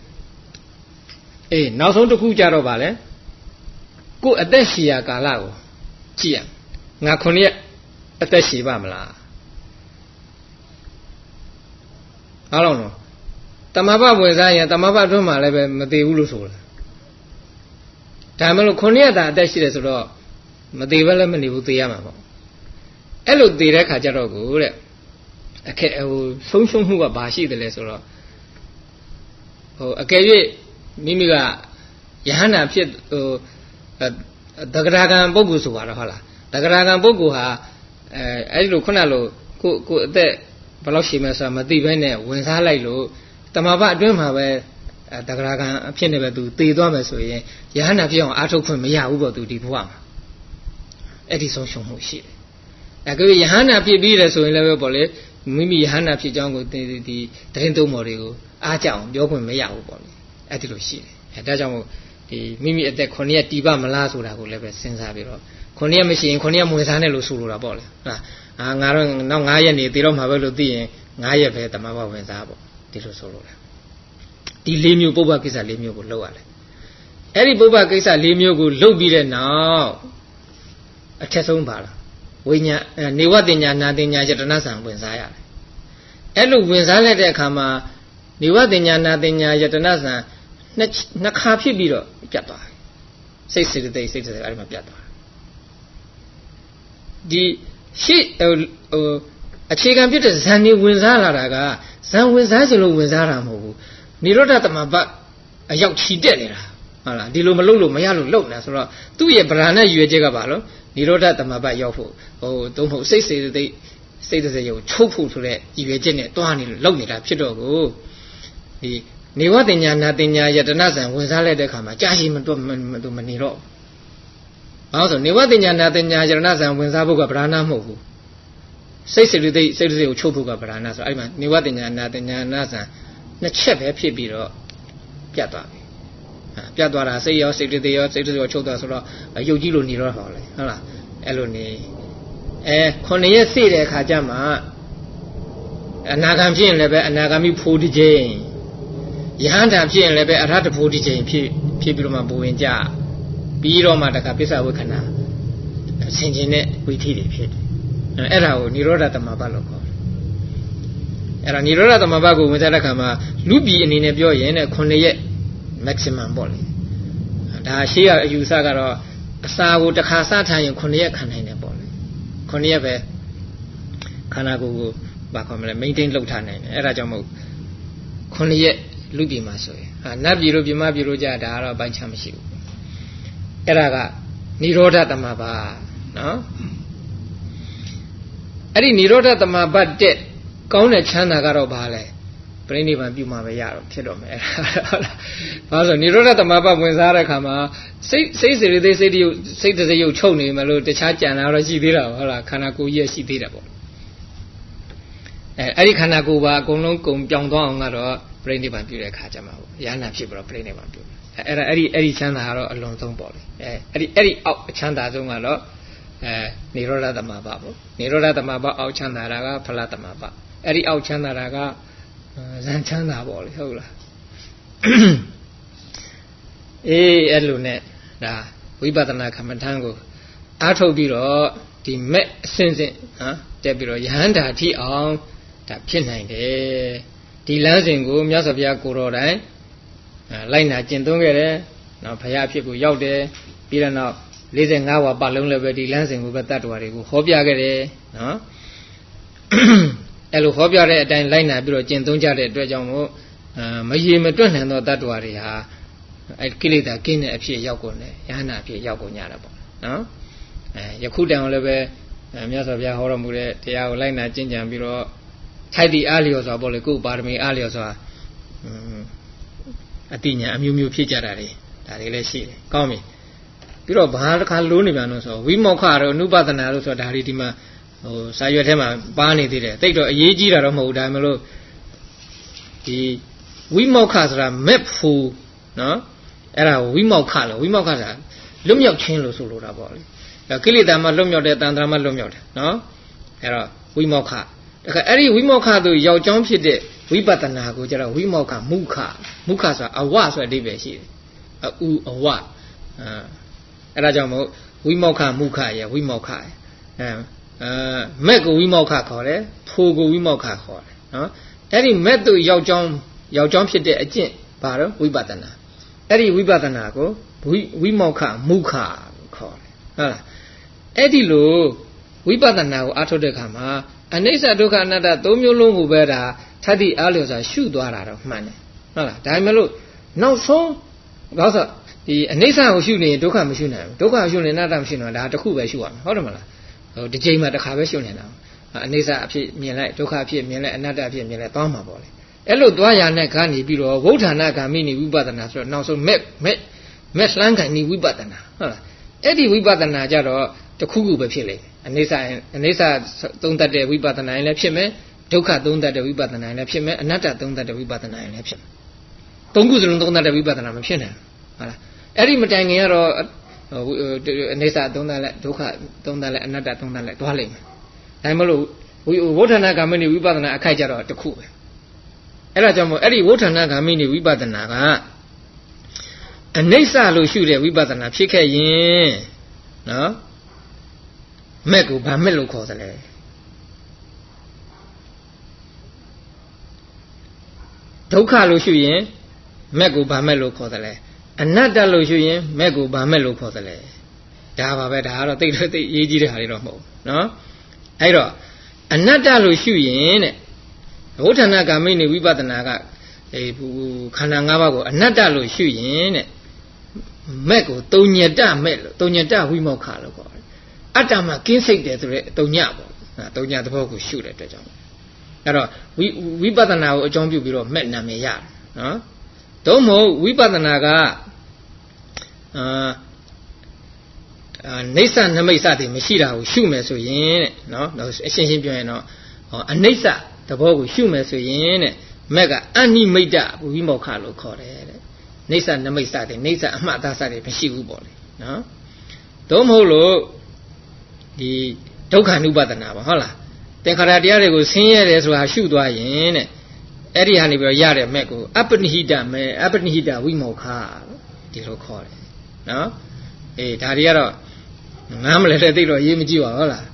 အေးနောက်ဆုံးတစ်ခုကြတော့ဗာလဲကိုအသက်ရှည်ရာကာလကိုကြည့်ရငါ9ရက်အသက်ရှည်ပါမလားအားလုံးတော့တမဘတ်ဝင်စားရင်တမဘတ်အတွင်းမှာလည်းပဲမသေးဘူးလို့ဆိုတယ်ဒါမှမဟုတ်9ရက်သာအသက်ရှိတယ်ဆိုတော့မသေးဘဲလည်းမနေဘူးသေရမှာပေါ့အဲ့လိုသေတဲ့ခါကျတော့ကိုတဲ့ဆုံးရှုံးမှုကဘာရှိတယ်လဲဆိုတော့အကယ်၍မိမိကယဟန္တာဖြစ်တဂရဂံပုဂ္ဂိုလ်ဆိုပါတော့ဟုတ်လားတဂရဂံပုဂ္ဂိုလ်ဟာအဲ့လိုခုနလိုကိုအသက်ဘယ်လောက်ရှိမှဆိုတာမသိဘဲနဲ့ဝင်စားလိုက်လို့တမဘအတွင်းမှာပဲတဂရဂံအဖြစ်နဲ့ပဲသူသေသွားမယ်ဆိုရင်ယဟန္တာဖြစ်အောင်အားထုတ်ခွင့်မရဘူးပေါ့သူဒီဘဝမှာအဲ့ဒီဆုံးရှုံးမှုရှိတယ်အဲ့ဒါယဟန္တာဖြစ်ပြီးတယ်ဆိုရင်လည်းပေါ့လေမိမိယဟန္တာဖြစ်ကြောင်းကိုဒီတရင်သုံးပေါ်တွေကိုအားကြအောင်ပြောခွင့်မရဘူးပေါ့လေအဲ့ဒီလိုရှိတယ်အဲဒါကြောင့်မို့ဒီမိမိအသက်9ရက်တည်ပါမလားဆိုတာကိုလည်းပဲစဉ်းစားပြီးတော့9ရက်မရှိရင်9ရက်မဝင်စားနဲ့လို့ဆိုလိုတာပေါ့လေဟုတ်ငါတော့နောက်9ရက်နေသေးတော့မှာပဲလို့သိရင်9ရက်ပဲတမဘဝင်စားပေါ့ဒီလိုဆိုလိုတာဒီ၄မျိုးပုပ္ပကိစ္စ၄မျိုးကိုလုပ်ရတယ်အဲ့ဒီပုပ္ပကိစ္စ၄မျိုးကိုလုပ်ပြီးတဲ့နောက်အထက်ဆုံးပါလားဝိညာဉ်နေဝတင်ညာနာတင်ညာယတနာဆံဝင်စားရတယ်အဲ့လိုဝင်စားလိုက်တဲ့အခါမှာနေဝတင်ညာနာတင်ညာယတနာဆံနှစ်ခါဖြစ်ပြီးတော့ပြတ်သွားတယ်စိတ်စေတသိက်အဲ့ဒီမှာပြတ်သွားဒီရှေ့အခြေခံဖြစ်တဲ့ဇန်နေဝင်စားလာတာကဇန်ဝင်စားစလို့ဝင်စားတာမဟုတ်ဘူးနိရောဓတမဘတ်အရောက်ချီတက်နေတာဟုတ်လားဒီလိုမလုပ်လို့မရလို့လုပ်နေဆိုတော့သူ့ရဲ့ဗราဏရွေချက်ကဘာလို့နိရောဓတမဘတ်ရောက်ဖို့သုံးဖို့စိတ်စေတသိက်ကိုချုပ်ဖို့ဆိုတဲ့ရွေချက်နဲ့တွားနေလို့လုပ်နေတာဖြစ်တော့ကိုဒီနေဝတင်ညာနာတင်ညာယတနာဆံဝင်စားလိုက်တဲ့အခါမှာကြာရှိမနေတော့ဘာလို့ဆိုနေဝတင်ညာနာတင်ညာယတနာဆံဝင်စားဖို့ကဗราဏမဟုတ်ဘူးစိတ်စေတသိက်ကိုချုပ်ဖို့ကဗราဏဆိုအဲ့မှာနေဝတင်ညာနာတင်ညာနာဆံနှစ်ချက်ပဲဖြစ်ပြီးတော့ပြတ်သွားပြီပြတ်သွားတာစိတ်ရောစိတ်တသိက်ရောချုပ်သွားဆိုတော့ရုပ်ကြီးလိုနေတော့ဟောလေဟုတ်လားအဲ့လိုနေ9ရက်စေ့တဲ့အခါကျမှအနာဂံဖြစ်ရင်လည်းပဲအနာဂါမိဖိုးတစ်ချိန် Yanda P and Lebe at the Podigy, people of Buinja, Biro Mataka Pisa Wikana, changing it with Tidi. Era Niroda the Mabaloco. Era Niroda the Mabago with Arakama, Lubi in Nebio and a Coneye maximum volley. Shia Usagaro, Sawu the Casata and Coneye Canane volley. Coneye Kanago Bacom maintain Lotan and Erajamo Coneye. Lubi Masoy, and Nabiru Bimabiruja Dara by Chamshi. Eraga Niroda the Maba, no? Eri Niroda the Maba dead, Kone Chana Garo Bale, Brainy Van Bumavaya, Kidome. Also Niroda the Maba when Zara Kama, say they say you say that you told me, Malo, the Chajan, Arajidira, Kanaku, yes, she did. Eri Kanakuba, Gono, Gombyong, Brainy vampire Kajama, Yana people brainy vampire. Eddie Chanda alone don't body. Eddie out Chanda Zumalo, Niroda the Mababo, Niroda the Maba out Chandaraga, Palata Maba, Eddie out Chandaraga, Zanchanda body, Hola. Elunet, we batana Kamatango. Ato Biro, the Met Sensing, Debiro Yanda tea on that kinine. The Lansing go, Yasavia Kuro, Lina Jindongere, now Paya people out there, Pirana, Lizing our balloon level, the Lansing over that way, Hobiagere, no? Elo Hobiare, then Lina Biro Jindonja, Drejamo, Mayim Madonna, that way, I'd kill it again a few Yakone, Yana P. Yakonarabo, no? Yakudan level, Yasavia Horomure, the Lina Jinjan Biro. Tidy alios or Bolico, Barmy alios or Athena, a Mumu Pijarari, that is she. Call me. Piro Bahaka Lunimanos or Wimoka, Nubatanaros or Daridima, or Sayotema, Barney did it. Take a Yejira Romo Damelo. The Wimokas are map full, no? Era Wimoka, Lumio Chinlo Sulu Boli. The Kilidama Lumio de Tandrama Lumio, no? Era Wimoka. Every Wimoka do your jump it, we batana go, Wimoka, Mukasa, a was a division. A wa. Rajamo, Wimoka, Muka, ya, Wimoka. Mego Wimoka core, Pogo Wimoka core. Every metal your jump it a gin, Baro, we batana. Every we batana go, Wimoka, Muka core. Eddie Lo, we batana out of the Kama. Anesa doka another Domulungu Beda, Tadi Alios are shoe dwara of money. Dimelo, no so. Gaza, the Anesa was shooting Doka Machina, Doka shooting another machine on the Kuba Shuan, Hodamala. Oh, the Jama the Cabashun now. Anesa appeared me like Doka appeared me like another appeared me like Bama boy. Elo Dwaya Nakani Biro, Wota Naka mini Wibatana, now so met Lanka ni Wibatana. Eddie Wibatana Jaro, the Kugu Bapile. Anesa don't that we bought an election, Doka don't that we bought an election, another don't that we bought an election. Don't go to that we bought an election. Every Matangero, Anesa don't let Doka don't let another don't let dwelling. I'm we water naga many we bought an Akajaro to cool. Elajamo, Eddie water naga many we bought an naga. Anesa lo shoot we bought an application. No? Mego Bamelo Cosale Doka Lucian, Mego Bamelo Cosale, another Lucian, Mego Bamelo Cosale. Dava Beda, take the Yiji Hariromo, no? Airo, another Lucian, Otanaga mini Wibatanaga, a Kanangago, another Lucian, Mego, Tonya da Melo, Tonya da Wimoka. Atama can say that Tonyabo, Tonya the Poku shoot at the jump. We better now a jump you below Metnamia. Domo, we better naga Nesa Namasati, Mashida, who shoot me so yin, no, essential piano, or a Nesa, the Poku shoot me so yin, Mega, Animada, Wimokalo called it. Nesa Namasati, Nesa Amata Sati, Peshivu body. No? Domo. The Doka Nubatana, hola. The Karadia was seen as well as shoot in Eri hani bro yare meko apanihita me apanihita wimokha di loခေါ်တယ်နော်အေးဒါတွေကတော့နားမလဲတဲ့သိတော့ရေးမကြည့်ပါဟုတ်လား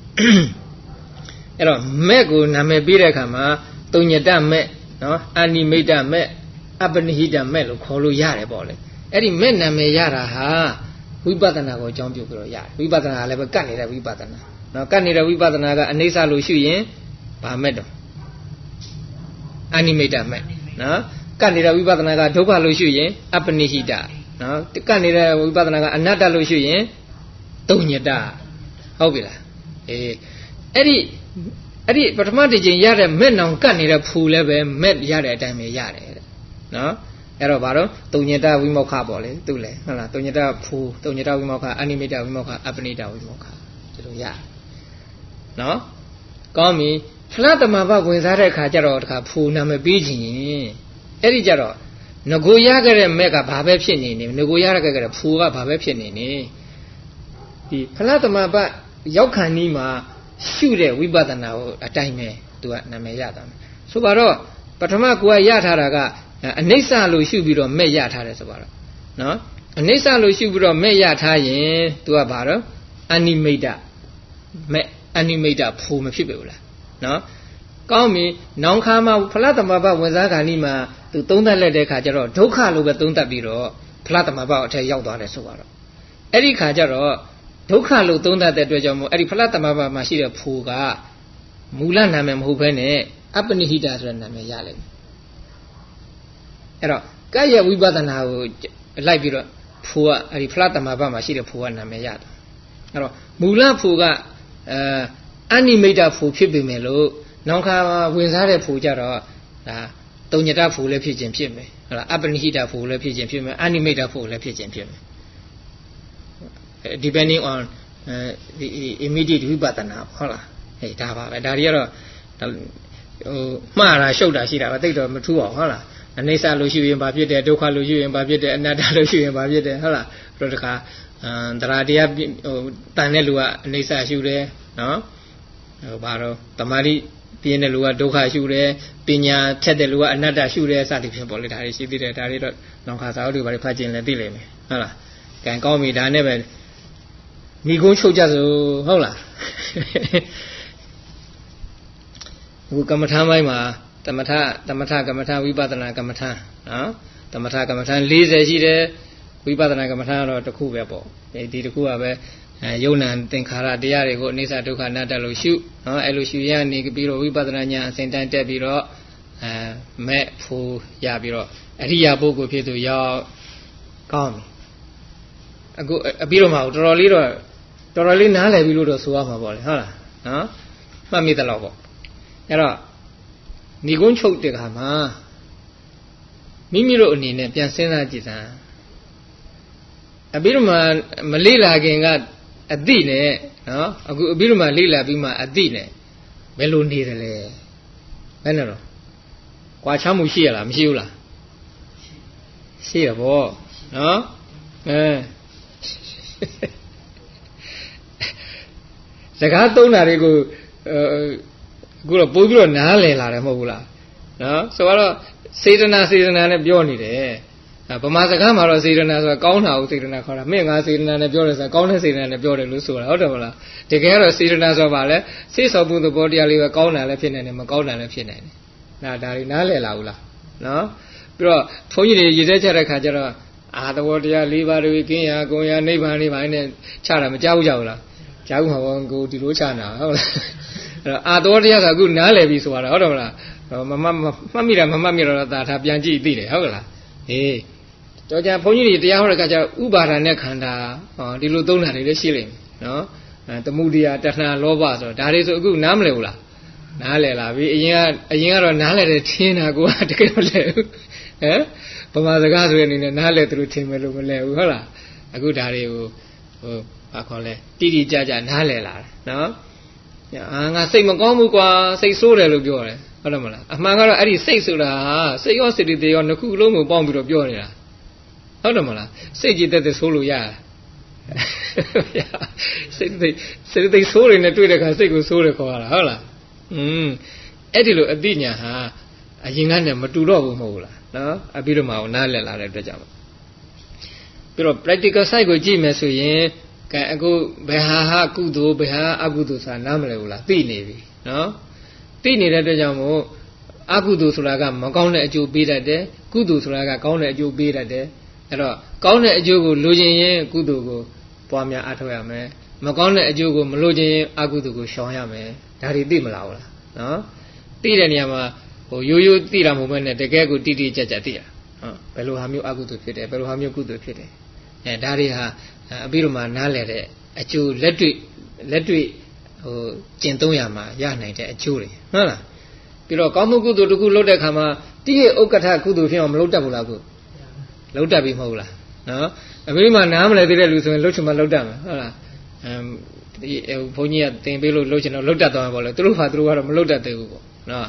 အဲ့တော့မဲ့ကိုနာမည်ပေးတဲ့အခါမှာတုံညတမဲ့နော်အာနိမိတ်မဲ့အပနိဟိတမဲ့လို့ခေါ်လို့ရတယ်ပေါ့လေအဲ့ဒီမဲ့နာမည်ရတာဟာဝိပဿနာကိုအကြောင်းပြုပြီးတော့ရတယ်ဝိပဿနာလည်းပဲကတ်နေတဲ့ဝိပဿနာနော်ကတ်နေတဲ့ဝိပဿနာကအနိစ္စလို့ရှုရင်ဘာမဲ့တော့အာနိမိတ်မဲ့နော်ကတ်နေတဲ့ဝိပဿနာကဒုက္ခလို့ရှုရင်အပနိဟိတနော်ကတ်နေတဲ့ဝိပဿနာကအနတ္တလို့ရှုရင်တုံညတဟုတ်ပြီလားအေးအဲ့ဒီပထမတစ်ချိန်ရတဲ့မဲ့နောင်ကတ်နေတဲ့ဖူလည်းပဲမဲ့ရတဲ့အတိုင်းပဲရတယ်တဲ့နော်အဲ့တော့ဘာလို့တုံညတဝိမောက္ခပေါ့လေသူလည်းဟုတ်လားတုံညတဖူတုံညတဝိမောက္ခအနိမိတဝိမောက္ခအပနိတဝိမောက္ခဒီလိုရနော်ကောင်းပြီဖလားတမဘဝင်စားတဲ့အခါကျတော့တခါဖူနာမပေးခြင်းအဲ့ဒီကျတော့ငကိုရခဲ့တဲ့မဲ့ကဘာပဲဖြစ်နေနေငကိုရခဲ့တဲ့ဖူကဘာပဲဖြစ်နေနေဒီဖလားတမဘရောက်ခံနီးမှာရှုတဲ့ဝိပဿနာကိုအတိုင်းပဲသူကနာမည်ရတာဆိုပါတော့ပထမကိုကရထားတာကအနိစ္စလို့ရှုပြီးတော့မဲ့ရထားတယ်ဆိုပါတော့နော်အနိစ္စလို့ရှုပြီးတော့မဲ့ရထားရင်သူကဘာတော့အနိမိတ်မဲ့အနိမိတ်ဖူမဖြစ်ပြီလားနော်ကောင်းပြီနောင်ခါမှာဖလားတမဘဝင်စားခါနီးမှာသူသုံးသပ်လက်တဲ့ခါကျတော့ဒုက္ခလို့ပဲသုံးသပ်ပြီးတော့ဖလားတမဘအထက်ရောက်သွားတယ်ဆိုပါတော့အဲ့ဒီခါကျတော့ဒုက္ခလို့သုံးသပ်တဲ့အတွက်ကြောင့်မို့အဲ့ဒီဖလားတမဘမှာရှိတဲ့ဖူကမူလနာမည်မဟုတ်ဘဲနဲ့အပနိဟိတဆိုတဲ့နာမည်ရလိမ့်မယ်အဲ့တော့ကဲ့ရဲ့ဝိပဿနာကိုလိုက်ပြီးတော့ဖူကအဲ့ဒီဖလားတမဘမှာရှိတဲ့ဖူကနာမည်ရတယ်အဲ့တော့မူလဖူကအနိမိတ်ဖူဖြစ်ပေမဲ့လို့နောက်ခါဝင်စားတဲ့ဖူကြတော့ဒါတုံညတဖူလည်းဖြစ်ခြင်းဖြစ်မယ်ဟုတ်လားအပနိဟိတဖူလည်းဖြစ်ခြင်းဖြစ်မယ်အနိမိတ်ဖူလည်းဖြစ်ခြင်းဖြစ်မယ်depending on the immediate ဝိပဿနာဟုတ်လားဟဲ့ဒါပါပဲဒါတွေကတော့ဟိုမှားတာရှုပ်တာရှိတာပဲတိတ်တော့မထူးအောင်ဟုတ်လားအနိစ္စလို့ရှိရင်ဘာဖြစ်တယ်ဒုက္ခလို့ရှိရင်ဘာဖြစ်တယ်အနတ္တလို့ရှိရင်ဘာဖြစ်တယ်ဟုတ်လားပြီးတော့တခါတရားတရားဟိုတန်တဲ့လူကအနိစ္စရှုတယ်နော်ဟိုဘာတော့တမာတိပြင်းတဲ့လူကဒုက္ခရှုတယ်ပညာဖြတ်တဲ့လူကအနတ္တရှုတယ်စသည်ဖြင့်ပေါ့လေဒါတွေရှိသေးတယ်ဒါတွေတော့နောင်ခါစာအုပ်တွေဘာတွေဖတ်ကျင်လည်းသိလိမ့်မယ်ဟုတ်လားကံကောင်းပြီဒါနဲ့ပဲမိကုန်းချုပ်ကြစို့ဟုတ်လားအခုကမ္မထာပိုင်းမှာတမထကမ္မထာဝိပဿနာကမ္မထာနော်တမထကမ္မထာ40ရှိတယ်ဝိပဿနာကမ္မထာတော့တစ်ခုပဲပေါ့ဒီတစ်ခုကပဲယုံနာသင်္ခါရတရားတွေကိုအနိစ္စဒုက္ခအနတ္တလို့ရှုနော်အဲ့လိုရှုရနေပြီးတော့ဝိပဿနာဉာဏ်အစဉ်တိုင်းတက်ပြီးတော့မဲ့ဖူရပြီးတော့အရိယာပုဂ္ဂိုလ်ဖြစ်သူရောက်ကောင်းပြီအခုပြီးတော့မှတော်တော်လေးနားလည်ပြီလို့တော့ဆိုရမှာပေါ့လေဟုတ်လားနော်မှတ်မိသလောက်ပေါ့အဲ့တော့ဏိကုံးချုပ်တဲ့ခါမှာမိမိတို့အနေနဲ့ပြန်စဉ်းစားကြည့်စမ်းပြီးတော့မှမလေ့လာခင်ကအသိနဲ့နော်အခုပြီးတော့မှလေ့လာပြီးမှအသိနဲ့ဘယ်လိုနေတယ်လဲဘယ်နဲ့တော့ကွာချမှုရှိရလားမရှိဘူးလားရှိရပေါ့နော်စကားသုံးတာတွေကိုအခုတော့ပို့ပြီးတော့နားလည်လာတယ်မဟုတ်ဘူးလားနော်ဆိုတော့စေတနာနဲ့ပြောနေတယ်ဗမာစကားမှာတော့စေတနာဆိုတာကောင်းတာကိုစေတနာခေါ်တာမင်းငါစေတနာနဲ့ပြောတယ်ဆိုတာကောင်းတဲ့စေတနာနဲ့ပြောတယ်လို့ဆိုတာဟုတ်တယ်မလားတကယ်တော့စေတနာဆိုတာဘာလဲစိတ်ဆော်မှုသဘောတရားလေးပဲကောင်းတာလည်းဖြစ်နေတယ်မကောင်းတာလည်းဖြစ်နေတယ်ဒါတွေနားလည်လာဘူးလားနော်ပြီးတော့ဘုန်းကြီးတွေရည်စဲချတဲ့ခါကျတော့သဘောတရား၄ပါးတွေကင်းရာဂုံရာနိဗ္ဗာန်တွေပိုင်းနဲ့ချတာမကြောက်ကြဘူးလားကြောက်မှာဘောကိုဒီလိုချနာဟုတ်လားအဲ့တော့သဘောတရားကအခုနားလည်ပြီဆိုတာဟုတ်တယ်မလားမမှတ်မိတာမမှတ်မိတော့သာထားပြန်ကြည့်သိတယ်ဟုတ်ကလားဟေးတော့ကြဘုန်းကြီးတွေတရားဟောတဲ့အခါကျဥပါဒာနဲ့ခန္ဓာဒီလိုသုံးတာတွေလည်းရှိလိမ့်မယ်နော်သမုဒိယတဏှာလောဘဆိုတော့ဒါတွေဆိုအခုနားမလည်ဘူးလားနားလည်လာပြီအရင်ကတော့နားလည်တယ်ထင်းတာကိုတကယ်မလည်ဘူးဗမာစကားဆိုတဲ့အနေနဲ့နားလည်သူတို့ထင်မယ်လို့မလည်ဘူးဟုတ်လားအခုဒါတွေကိုဘာခေါ်လဲတိတိကျကျနားလည်လာတယ်နော်ငါစိတ်မကောင်းဘူးကွာစိတ်ဆိုးတယ်လို့ပြောတယ်ဟုတ်တယ်မလားအမှန်ကတော့အဲ့ဒီစိတ်ဆိုတာစိတ်ရောစိတ်တွေရောနှစ်ခုလုံးကိုပေါင်းပြီးတော့ပြောနေတာဟုတ်တယ်မလားစိတ်ကြည်တဲ့ဆိုးလို့ရစိတ်သိဆိုးတွေနဲ့တွေ့တဲ့အခါစိတ်ကိုဆိုးတယ်ခေါ်ရတာဟုတ်လားအဲ့ဒီလိုအသိဉာဏ်ဟာအရင်ကနေမတူတော့ဘူးမဟုတ်လားနော်အပြီးတော့မှနားလည်လာတဲ့အတွက်ကြောင့်ပြီးတော့ practical side ကိုကြည့်မယ်ဆိုရင်ကဲအခုဘယ်ဟာကုသိုလ်ဘယ်ဟာအကုသိုလ်ဆိုတာနားမလည်ဘူးလားသိနေပြီနော်သိနေတဲ့အတွက်ကြောင့်မို့အကုသိုလ်ဆိုတာကမကောင်းတဲ့အကျိုးပေးတတ်တယ်ကုသိုလ်ဆိုတာကကောင်းတဲ့အကျိုးပေးတတ်တယ်အဲ့တော့ကောင်းတဲ့အကျိုးကိုလိုချင်ရင်ကုသိုလ်ကိုပွားများအားထုတ်ရမယ်မကောင်းတဲ့အကျိုးကိုမလိုချင်ရင်အကုသိုလ်ကိုရှောင်ရမယ်ဒါတွေသိမလားဟုတ်လားနော်သိတဲ့နေရာမှာဟိုရိုးရိုးသိတာမဟုတ်ဘဲနဲ့တကယ်ကိုတိတိကျကျသိတာဘယ်လိုဟာမျိုးအကုသိုလ်ဖြစ်တယ်ဘယ်လိုဟာမျိုးကုသိုလ်ဖြစ်တယ်ဒါတွေဟာအပြီးတော့မှနားလည်တဲ့အကျိုးလက်တွေ့ဟိုကျင့်သုံးရမှာရနိုင်တဲ့အကျိုးတွေဟုတ်လားပြီးတော့ကောင်းမှုကုသိုလ်တစ်ခုလုပ်တဲ့အခါမှာတိရဲ့ဥက္ကဋ္ဌကုသိုလ်ဖြစ်အောင်မလုပ်တတ်ဘူးလားကုလုပ်တတ်ပြီမဟုတ်လားနော်အပြီးမှနားမလည်သေးတဲ့လူဆိုရင်လှုပ်ချင်မှလှုပ်တတ်မှာဟုတ်လားဒီဘုန်းကြီးကသင်ပေးလို့လှုပ်ချင်တော့လှုပ်တတ်သွားမှာပေါ့လေသူတို့ကတော့မလှုပ်တတ်သေးဘူးပေါ့နော်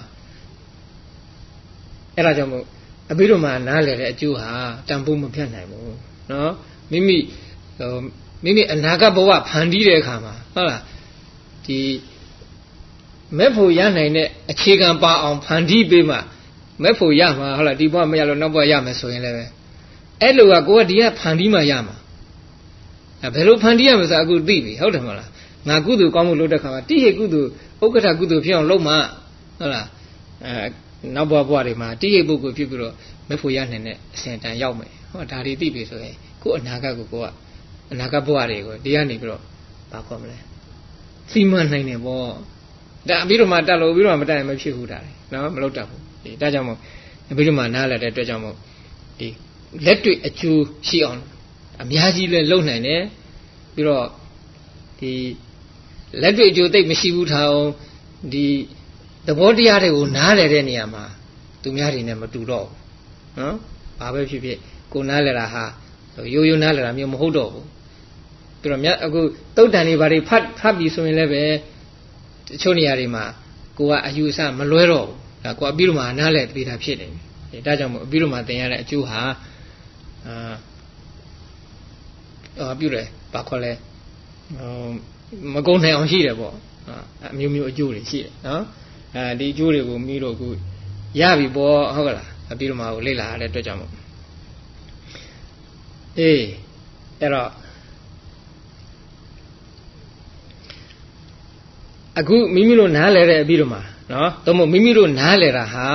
အဲ့ဒါကြောင့်မို့အပြီးတော့မှနားလည်တဲ့အကျိုးဟာတန်ဖိုးမဖြတ်နိုင်ဘူးနော်မိမိအနာဂတ်ဘဝဖန်တီးတဲ့အခါမှာဟုတ်လားဒီမဲ့ဖို့ရနိုင်တဲ့အခြေခံပါအောင်ဖန်တီးပေးမှမဲ့ဖို့ရမှာဟုတ်လားဒီဘဝမရလို့နောက်ဘဝရမယ်ဆိုရင်လည်းပဲအဲ့လိုကကိုကဒီကဖန်တီးမှရမှာဘယ်လိုဖန်တီးရမလဲဆိုအခုသိပြီဟုတ်တယ်မလားငါကုသိုလ်ကောင်းမှုလုပ်တဲ့ခါမှာတိဟိကုသိုလ်ဥက္ကဋ္ဌကုသိုလ်ဖြစ်အောင်လုပ်မှဟုတ်လားနောက်ဘဝတွေမှာတိဟိပုဂ္ဂိုလ်ဖြစ်ပြီးတော့မဲ့ဖို့ရနိုင်တဲ့အစဉ်တန်ရောက်မယ်ဟောဒါတွေသိပြီဆိုရင်ကိုယ်အနာဂတ်ကိုကိုကအနာဂတ်ဘဝတွေကိုဒီကနေပြီးတော့ဘာခေါ်မလဲစီမံနိုင်တယ်ပေါ့ဒါပြီးတော့မှတက်လို့ပြီးတော့မတက်ရင်မဖြစ်ဘူးဒါလေနော်မလုပ်တတ်ဘူးဒီဒါကြောင့်မို့ပြီးတော့မှနားလည်တဲ့အတွက်ကြောင့်မို့ဒီလက်တွေ့အကျိုးရှိအောင်အများကြီးလဲလုပ်နိုင်တယ်ပြီးတော့ဒီလက်တွေ့အကျိုးသိပ်မရှိဘူးထားအောင်ဒီသဘောတရားတွေကိုနားလည်တဲ့နေရာမှာသူများတွေနဲ့မတူတော့ဘူးနော်ဘာပဲဖြစ်ဖြစ်ကိုနားလည်တာဟာရိုးရိုးနားလည်တာမျိုးမဟုတ်တော့ဘူးပြီးတော့အခုတုတ်တန်တွေဘာတွေဖတ်ပြီးဆိုရင်လည်းပဲတချို့နေရာတွေမှာကိုကအယူအဆမလွဲတော့ဘူးဒါကိုအပြီးတော့မှနားလည်ပြီးတာဖြစ်တယ်ဒါကြောင့်မို့အပြီးတော့မှသင်ရတဲ့အကျိုးဟာပြုတယ်ဘာခေါ်လဲမကုန်နိုင်အောင်ရှိတယ်ပေါ့အမျိုးမျိုးအကျိုးတွေရှိတယ်နော်ဒီအကျိုးတွေကိုမိတို့အခုရပြီပေါ့ဟုတ်ကလားအပြီးတော့မှလေ့လာရတဲ့အတွက်ကြောင့်မို့အဲ့တော့အခုမိမိတို့နားလဲတဲ့အပြီးတော့မှနော်သို့မဟုတ်မိမိတို့နားလဲတာဟာ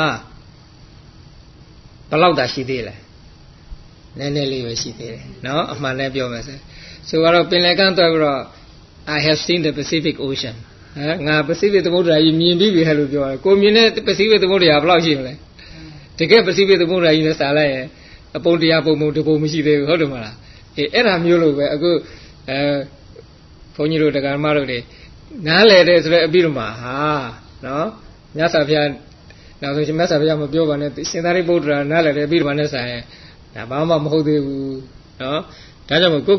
ဘယ်လောက်သာရှိသေးလဲနည်းနည်းလေးပဲရှိသေးတယ်နော်အမှန်နဲ့ပြောမယ်ဆိုတော့ပင်လယ်ကမ်းသွားပြီးတော့ I have seen the Pacific Ocean ငါ Pacific သမုဒ္ဒရာကြီးမြင်ပြီးပြီဟဲ့လို့ပြောတယ်ကိုမြင်တဲ့ Pacific သမုဒ္ဒရာဘယ်လောက်ရှိမလဲတကယ် Pacific သမုဒ္ဒရာကြီးနဲ့စာလိုက်ရင်အပုံတရားပုံတပုံမရှိသေးဘူးဟုတ်တယ်မလားအဲ့ဒါမျိုးလို့ပဲအခုဘုန်းကြီးတို့တရားဓမ္မတို့တွေနားလဲတဲ့ဆိုတော့အပြီးတော့မှဟာနော်မြတ်စွာဘုရားနောက်ဆိုရှင်မြတ်စွာဘုရားမပြောပါနဲ့ရှင်သာရိပုတ္တရာနားလဲတဲ့အပြီးတော့မှနဲ့ဆိုင်ဒါဘာမှမဟုတ်သေးဘူးနော်ဒါကြောင့်မို့ကို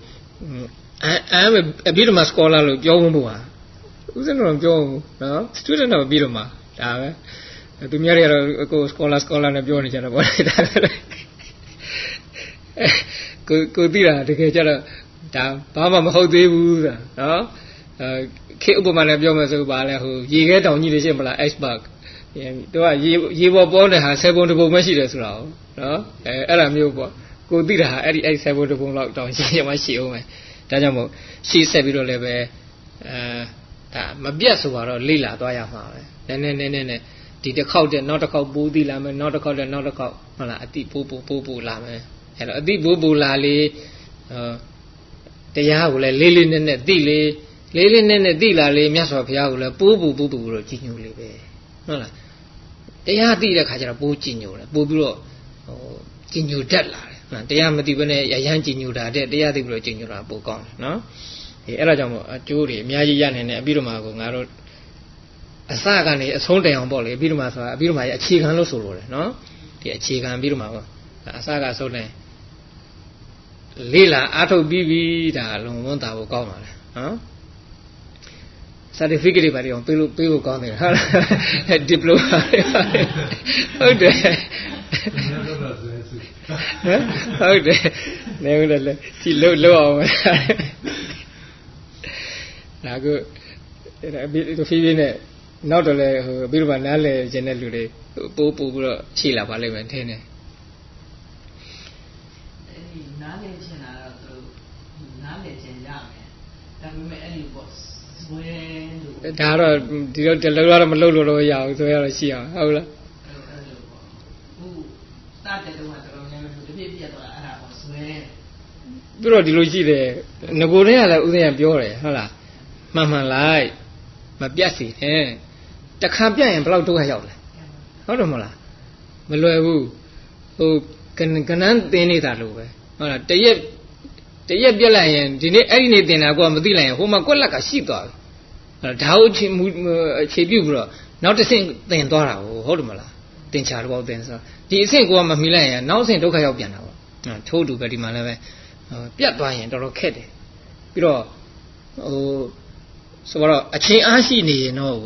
အပြီးတော့မှ scholar လို့ပြောဖို့ပါဦးဇင်းတော်ပြောဘူးနော် student တော့ပြီးတော့မှဒါပဲသူများတွေကတော့ကို scholar နဲ့ပြောနေကြတာပေါ့ဒါကိုသိတာတကယ်ကျတော့ဒါဘာမှမဟုတ်သေးဘူးဆိုတာနော်ခေဥပမာနဲ့ပြောမယ်ဆိုပါလဲဟိုရေခဲတောင်ကြီးတွေရှိမလား iceberg သူကရေပေါ်ပေါ်တဲ့ဟာ7ပုံတစ်ပုံပဲရှိတယ်ဆိုတာဟုတ်နော်အဲ့ဒါမျိုးပေါ့ကိုသိတာဟာအဲ့7ပုံတစ်ပုံလောက်တောင်ရှိရမှရှိအောင်မယ်ဒါကြောင့်မို့ရှေ့ဆက်ပြီးတော့လည်းပဲဒါမပြတ်ဆိုတော့လေ့လာသွားရမှာပဲနည်းနည်းဒီတစ်ခေါက်တည်းနောက်တစ်ခေါက်ပိုးသိလာမယ်နောက်တစ်ခေါက်တည်းနောက်တစ်ခေါက်ဟုတ်လားအတိပိုးလာမယ်အဲ့တော့အတိပိုးလာလေတရားကိုလည်းလေးနက်နက်သိလေလေးနက်နက်သိလာလေမြတ်စွာဘုရားကိုလည်းပိုးတော့ကြည်ညိုလေပဲဟုတ်လားတရားသိတဲ့ခါကျတော့ပိုးကြည်ညိုတယ်ပိုးပြီးတော့ကြည်ညိုတတ်လာတယ်တရားမသိဘဲနဲ့ရဟန်းကြည်ညိုတာတဲ့တရားသိပြီးတော့ကြည်ညိုတာပိုကောင်းတယ်နော်အဲ့ဒါကြောင့်မို့အကျိုးတွေအများကြီးရနိုင်တယ်အပြီးတော့မှကိုငါတို့အစကနေအဆုံးတိုင်အောင်ပေါ့လေအပြီးတော့မှဆိုတာအပြီးတော့မှအခြေခံလို့ဆိုလို့တယ်နော်ဒီအခြေခံပြီးတော့မှပေါ့အစကအဆုံးတိုင်လေးလာအားထုတ်ပြီးပြီဒါလုံဝန်တာဖို့ကောင်းပါလေနော် certificate တွေပါအောင်ပေးဖို့ကောင်းတယ်ဟုတ်လား diploma ဟုတ်တယ်ဟုတ်တယ်နေဦးတယ်ဒီလို့အောင်ဒါကအဲ့ဒါဖြည်းဖြည်းနဲ့နောက်တော့လေပြီးတော့နားလေခြင်းတဲ့လူတွေပိုးပြီးတော့ရှိလာပါလိမ့်မယ်ထင်တယ်အဲဒီနားလေခြင်းလာတော့သူနားလေခြင်းရမယ်ဒါပေမဲ့အဲ့ဒီပေါ့ဆွဲလို့ဒါတော့ဒီတော့တလုံးတော့မလုပ်လို့ရအောင်ဆိုရတော့ရှိအောင်ဟုတ်လားအဲ့လိုပေါ့ဟုတ်စတဲ့တော့တော်များများတပြည့်ပြတ်သွားအဲ့ဒါပေါ့ဆွဲပြီးတော့ဒီလိုရှိတယ်ငကိုတည်းကလည်းဥစဉ်ပြောတယ်ဟုတ်လားမှန်လိုက်မပြတ်စီနဲ့တခါပြတ်ရင်ဘယ်လောက်ဒုက္ခရောက်လဲဟုတ်တယ်မလားမလွယ်ဘူးဟိုကနန်းသင်နေတာလို့ပဲဟုတ်လားတရက်ပြက်လိုက်ရင်ဒီနေ့အဲ့ဒီနေ့သင်တာကိုကမသိလိုက်ရင်ဟိုမှာကွက်လက်ကရှိသွားပြီဒါဟုတ်အခြေပြုပြီးတော့နောက်တစ်ဆင့်သင်သွားတာဟုတ်တယ်မလားသင်ချာတော့သင်ဆိုဒီအဆင့်ကိုကမမီလိုက်ရင်နောက်အဆင့်ဒုက္ခရောက်ပြန်တာပေါ့ထိုးတူပဲဒီမှာလည်းပဲပြတ်သွားရင်တော်တော်ခက်တယ်ပြီးတော့ဟိုဆိုတော့အချိန်အားရှိနေရင်တော့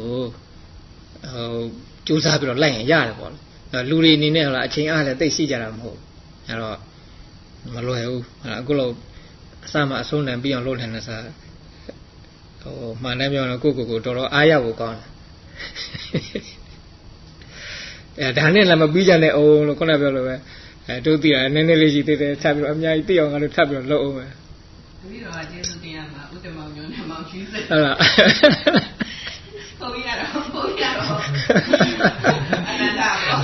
ကြိုးစားပြီးတော့လိုက်ရင်ရတယ်ပေါ့လူတွေအနေနဲ့ဟလာအချိန်အားလည်းသိရှိကြတာမဟုတ်အဲ့တော့မလွယ်ဘူးအခုလို့အစမှအဆုံးတန်ပြီးအောင်လုပ်နိုင်တဲ့စားဟိုမှန်တယ်ပြောတော့ကိုတော်တော်အားရဖို့ကောင်းတယ်ဒါနဲ့လည်းမပြီးကြနဲ့အောင်လို့ခုနပြောလို့ပဲတို့သိတာနည်းနည်းလေးရှိသေးတယ်ထပ်ပြီးတော့အများကြီးသိအောင်ငါတို့ထပ်ပြီးတော့လုပ်အောင်ပဲပြီးတော့ကျေးဇူးတင်ရမှာဥတ္တမောင်ညွန်းနဲ့မောင်ကြီးစိတ်ဟုတ်လားဟုတ်ရတော့အနန္တပေါ့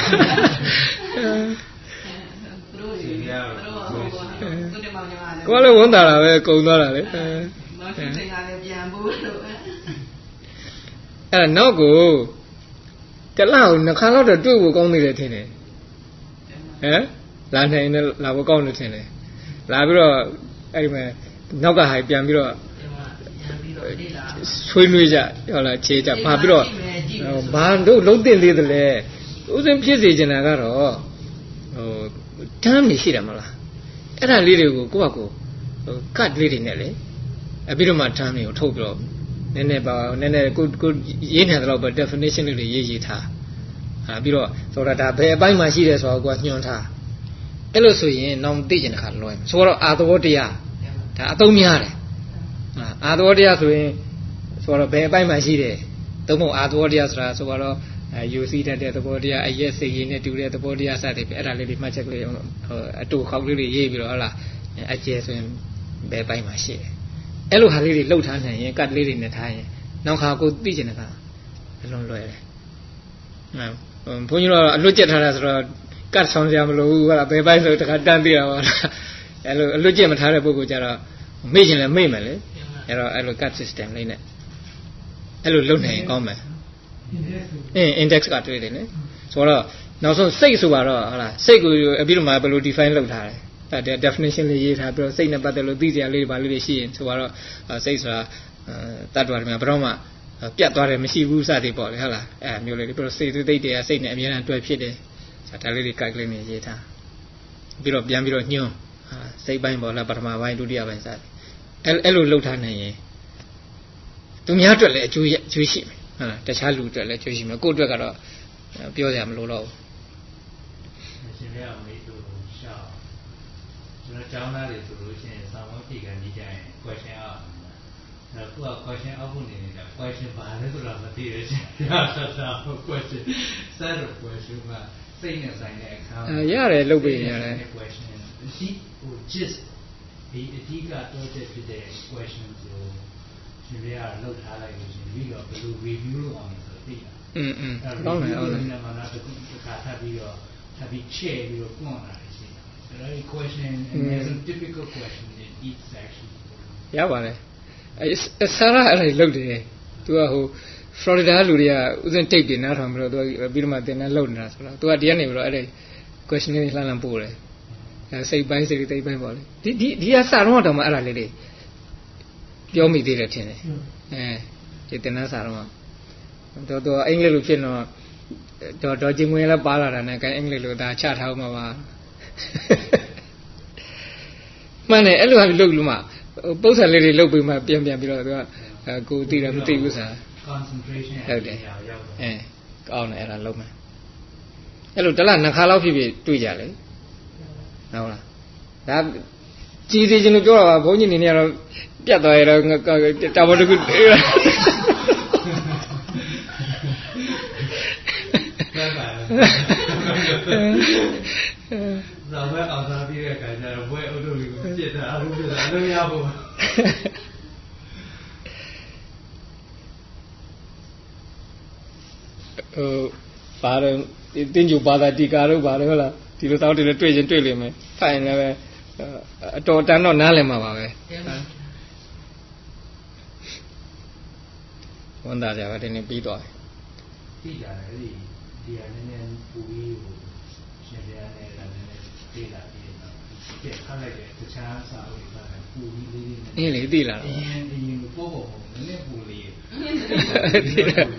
တို့ရတို့ဥတ္တမောင်ညွန်းကလည်းကိုယ်လည်းဝန်တာတာပဲကုံသွားတာလေမောင်ကြီးစိတ်ကလည်းပြန်ဖို့လို့အဲ့နောက်ကိုတလောက်နှခါလောက်တော့တွေ့ဖို့ကောင်းသေးတယ်ထင်တယ်ဟမ်လာနိုင်တယ်လာဖို့ကောင်းတယ်ထင်တယ်လာပြီးတော့အဲ့ဒီမှာနောက်ကဟာပြန်ပြီးတော့ဆွေးနွေးကြဟုတ်လားခြေကြပါပြီးတော့ဘာတို့လုံးတင်သေးတယ်လေဥစဉ်ဖြစ်စေချင်တာကတော့ဟိုတမ်းနေရှိတယ်မလားအဲ့ဒါလေးတွေကိုကိုယ့်ဟာကိုယ်ကတ်လေးတွေနဲ့လေအပြီးတော့မှတမ်းတွေကိုထုတ်ပြီးတော့နည်းနည်းကိုရေးနေတယ်တော့ပဲ definition လေးတွေရေးထားပြီးတော့ဆိုတာဒါဘယ်အပိုင်းမှာရှိတယ်ဆိုတော့ကိုကညွှန်ထားအဲ့လိုဆိုရင်နောက်သိကျင်တဲ့ခါလွယ်ဆိုတော့အာသဘောတရားဒါအသုံးများတယ်အာသဘောတရားဆိုရင်ဆိုတော့ဘယ်အပိုင်းမှာရှိတယ်သုံးဖို့အာသဘောတရားဆိုတာဆိုတော့ယူစီတတ်တဲ့သဘောတရားအရက်စိတ်ရင်းနဲ့တူတဲ့သဘောတရားစတဲ့အဲ့ဒါလေးတွေမှတ်ချက်ကလေးအတူခေါက်လေးတွေရေးပြီးတော့ဟုတ်လားအကျယ်ဆိုရင်ဘယ်ပိုင်းမှာရှိတယ်အဲ့လိုဟာလေးတွေလှုပ်ထားနိုင်ရင်ကတ်လေးတွေနဲ့ထားရင်နောက်ခါကိုသိကျင်တဲ့ခါအလွန်လွယ်တယ်ဘုန်းကြီးတို့အလွတ်ကျက်ထားတာဆိုတော့ကတ်ဆောင်ကြမလို့ဟုတ်လားဘယ်ပိုင်းဆိုတခါတန်းသိတာပါအဲ့လိုအလွတ်ကျက်မထားတဲ့ပုဂ္ဂိုလ်ကြတော့မေ့ချင်လည်းမေ့မယ်လေအဲ့လို cut system လေးနဲ့အဲ့လိုလုပ်နိုင်ရင်ကောင်းမယ်index ကတွေ့တယ်လေဆိုတော့နောက်ဆုံးစိတ်ဆိုတော့ဟုတ်လားစိတ်ကိုပြီးတော့မှဘယ်လို define လုပ်ထားလဲတဲ့ definition လေးရေးထားပြီးတော့စိတ်နဲ့ပတ်သက်လို့သိစရာလေးတွေပါလေးတွေရှိရင်ဆိုတော့စိတ်ဆိုတာတတ်တော်တယ်များဘယ်တော့မှပြတ်သွားတယ်မရှိဘူးစသည်ပေါ့လေဟုတ်လားအဲ့မျိုးလေးပြီးတော့စိတ်သိတွေကစိတ်နဲ့အများနဲ့တွဲဖြစ်တယ်ဒါလေးတွေ guide လေးနဲ့ရေးထားပြီးတော့ပြန်ပြီးတော့ညွှန်းစိတ်ပိုင်းပေါ့လားပထမပိုင်းဒုတိယပိုင်းစသည်အဲ့လိုလှုပ်ထားနိုင်ရင်သူများအတွက်လည်းအကျိုးရှိမယ်ဟုတ်လားတခြားလူအတွက်လည်းအကျိုးရှိမယ်ကိုယ့်အတွက်ကတော့ပြောရမလို့တော့ဘူးရှင်ရမေးလို့ရှောက်ကျွန်တော်ကျောင်းသားတွေဆိုလို့ရှိရင်စာမေးပွဲကနေကြရင် question အောက်အဲ့တော့ question အောက်ဖို့နေနေတာ question ဘာလဲဆိုတော့မသိရရှင်ဆရာ question set of question မှာစိတ်နဲ့ဆိုင်တဲ့အခါရတယ်လုပ်ပေးရတယ် question ရှိဟို just ဒီအဓိကတော့ဖြစ်တဲ့ question ဆိုရှင်ရလောက်ထားလိုက်လို့ရှင်ပြီးတော့ဘယ်လို review လုပ်အောင်ဆိုသိတာကောင်းတယ်ဟုတ်တယ်ဒီမှာတော့တစ်ခါထပ်ပြီးတော့share ပြီးတော့ပွင့်လာတယ်ရှိတယ်ဆိုတော့ဒီ question is a typical question in each section ရပါတယ်ဆရာအဲ့ဒါလုပ်တယ်သူကဟို Florida လူတွေကဥစဉ်တိတ်တယ်နားထောင်ပြီးတော့သူကပြီးတော့မှတင်တန်းလုပ်နေတာဆိုတော့သူကဒီကနေပြီးတော့အဲ့ဒီ question လေးလှမ်းပို့တယ်စိတ်ပိုင်းစိတ်သိပိုင်းပေါ့လေဒီကစတော့တော့မှအဲ့ဒါလေးတွေပြောမိသေးတယ်ထင်တယ်ဒီတင်တန်းစာတော့တော့အင်္ဂလိပ်လိုဖြစ်တော့ဂျင်းငွေလည်းပါလာတာနဲ့အင်္ဂလိပ်လိုဒါချထားအောင်မှာပါမှန်တယ်အဲ့လိုဟာလုပ်လို့မှပု္ပ္ပာလေးတွေလုပ်ပြီးမှပြန်ပြီးတော့သူကကိုသိတယ်မသိဘူးဆိုတာ concentration ဟုတ်တယ်ကောင်းတယ်အဲ့ဒါလုံးမယ်အဲ့လိုတလားနှစ်ခါလောက်ဖြစ်တွေ့ကြလေဟုတ်လားဒါကြည်စီခြင်းလို့ပြောတာပါဘုန်းကြီးနေနေတော့ပြတ်သွားရတော့တာဝန်တခုနောက်ပဲအောင်စားပြီးတဲ့အခါကျတော့ဘွဲအုပ်တို့လေးကိုပြစ်တာအလုပ်ပြစ်တာအလုပ်ရဖို့ဘာတော့တင်းကျူဘာသာတီကာတို့ဘာလို့ဟုတ်လားဒီလိုသောက်တယ်တွေ့ချင်းတွေ့လိမ့်မယ်ဖိုင်လည်းပဲအတော်တန်တော့နားလည်မှာပါပဲဝန်သားကြပါဒီနေ့ပြီးသွားပြီကြတယ်ဒီဟာနည်းနည်းပူပြီးဟိုရှင်ပြားနဲ့လည်းနည်းနည်းပြေးလာပြီးတော့ပြက်ခတ်လိုက်တဲ့တခြားစာအုပ်တွေကပူပြီးလေးလေးနဲ့အင်းလေသိလာတော့အရင်ပေါ်နည်းနည်းပူလေး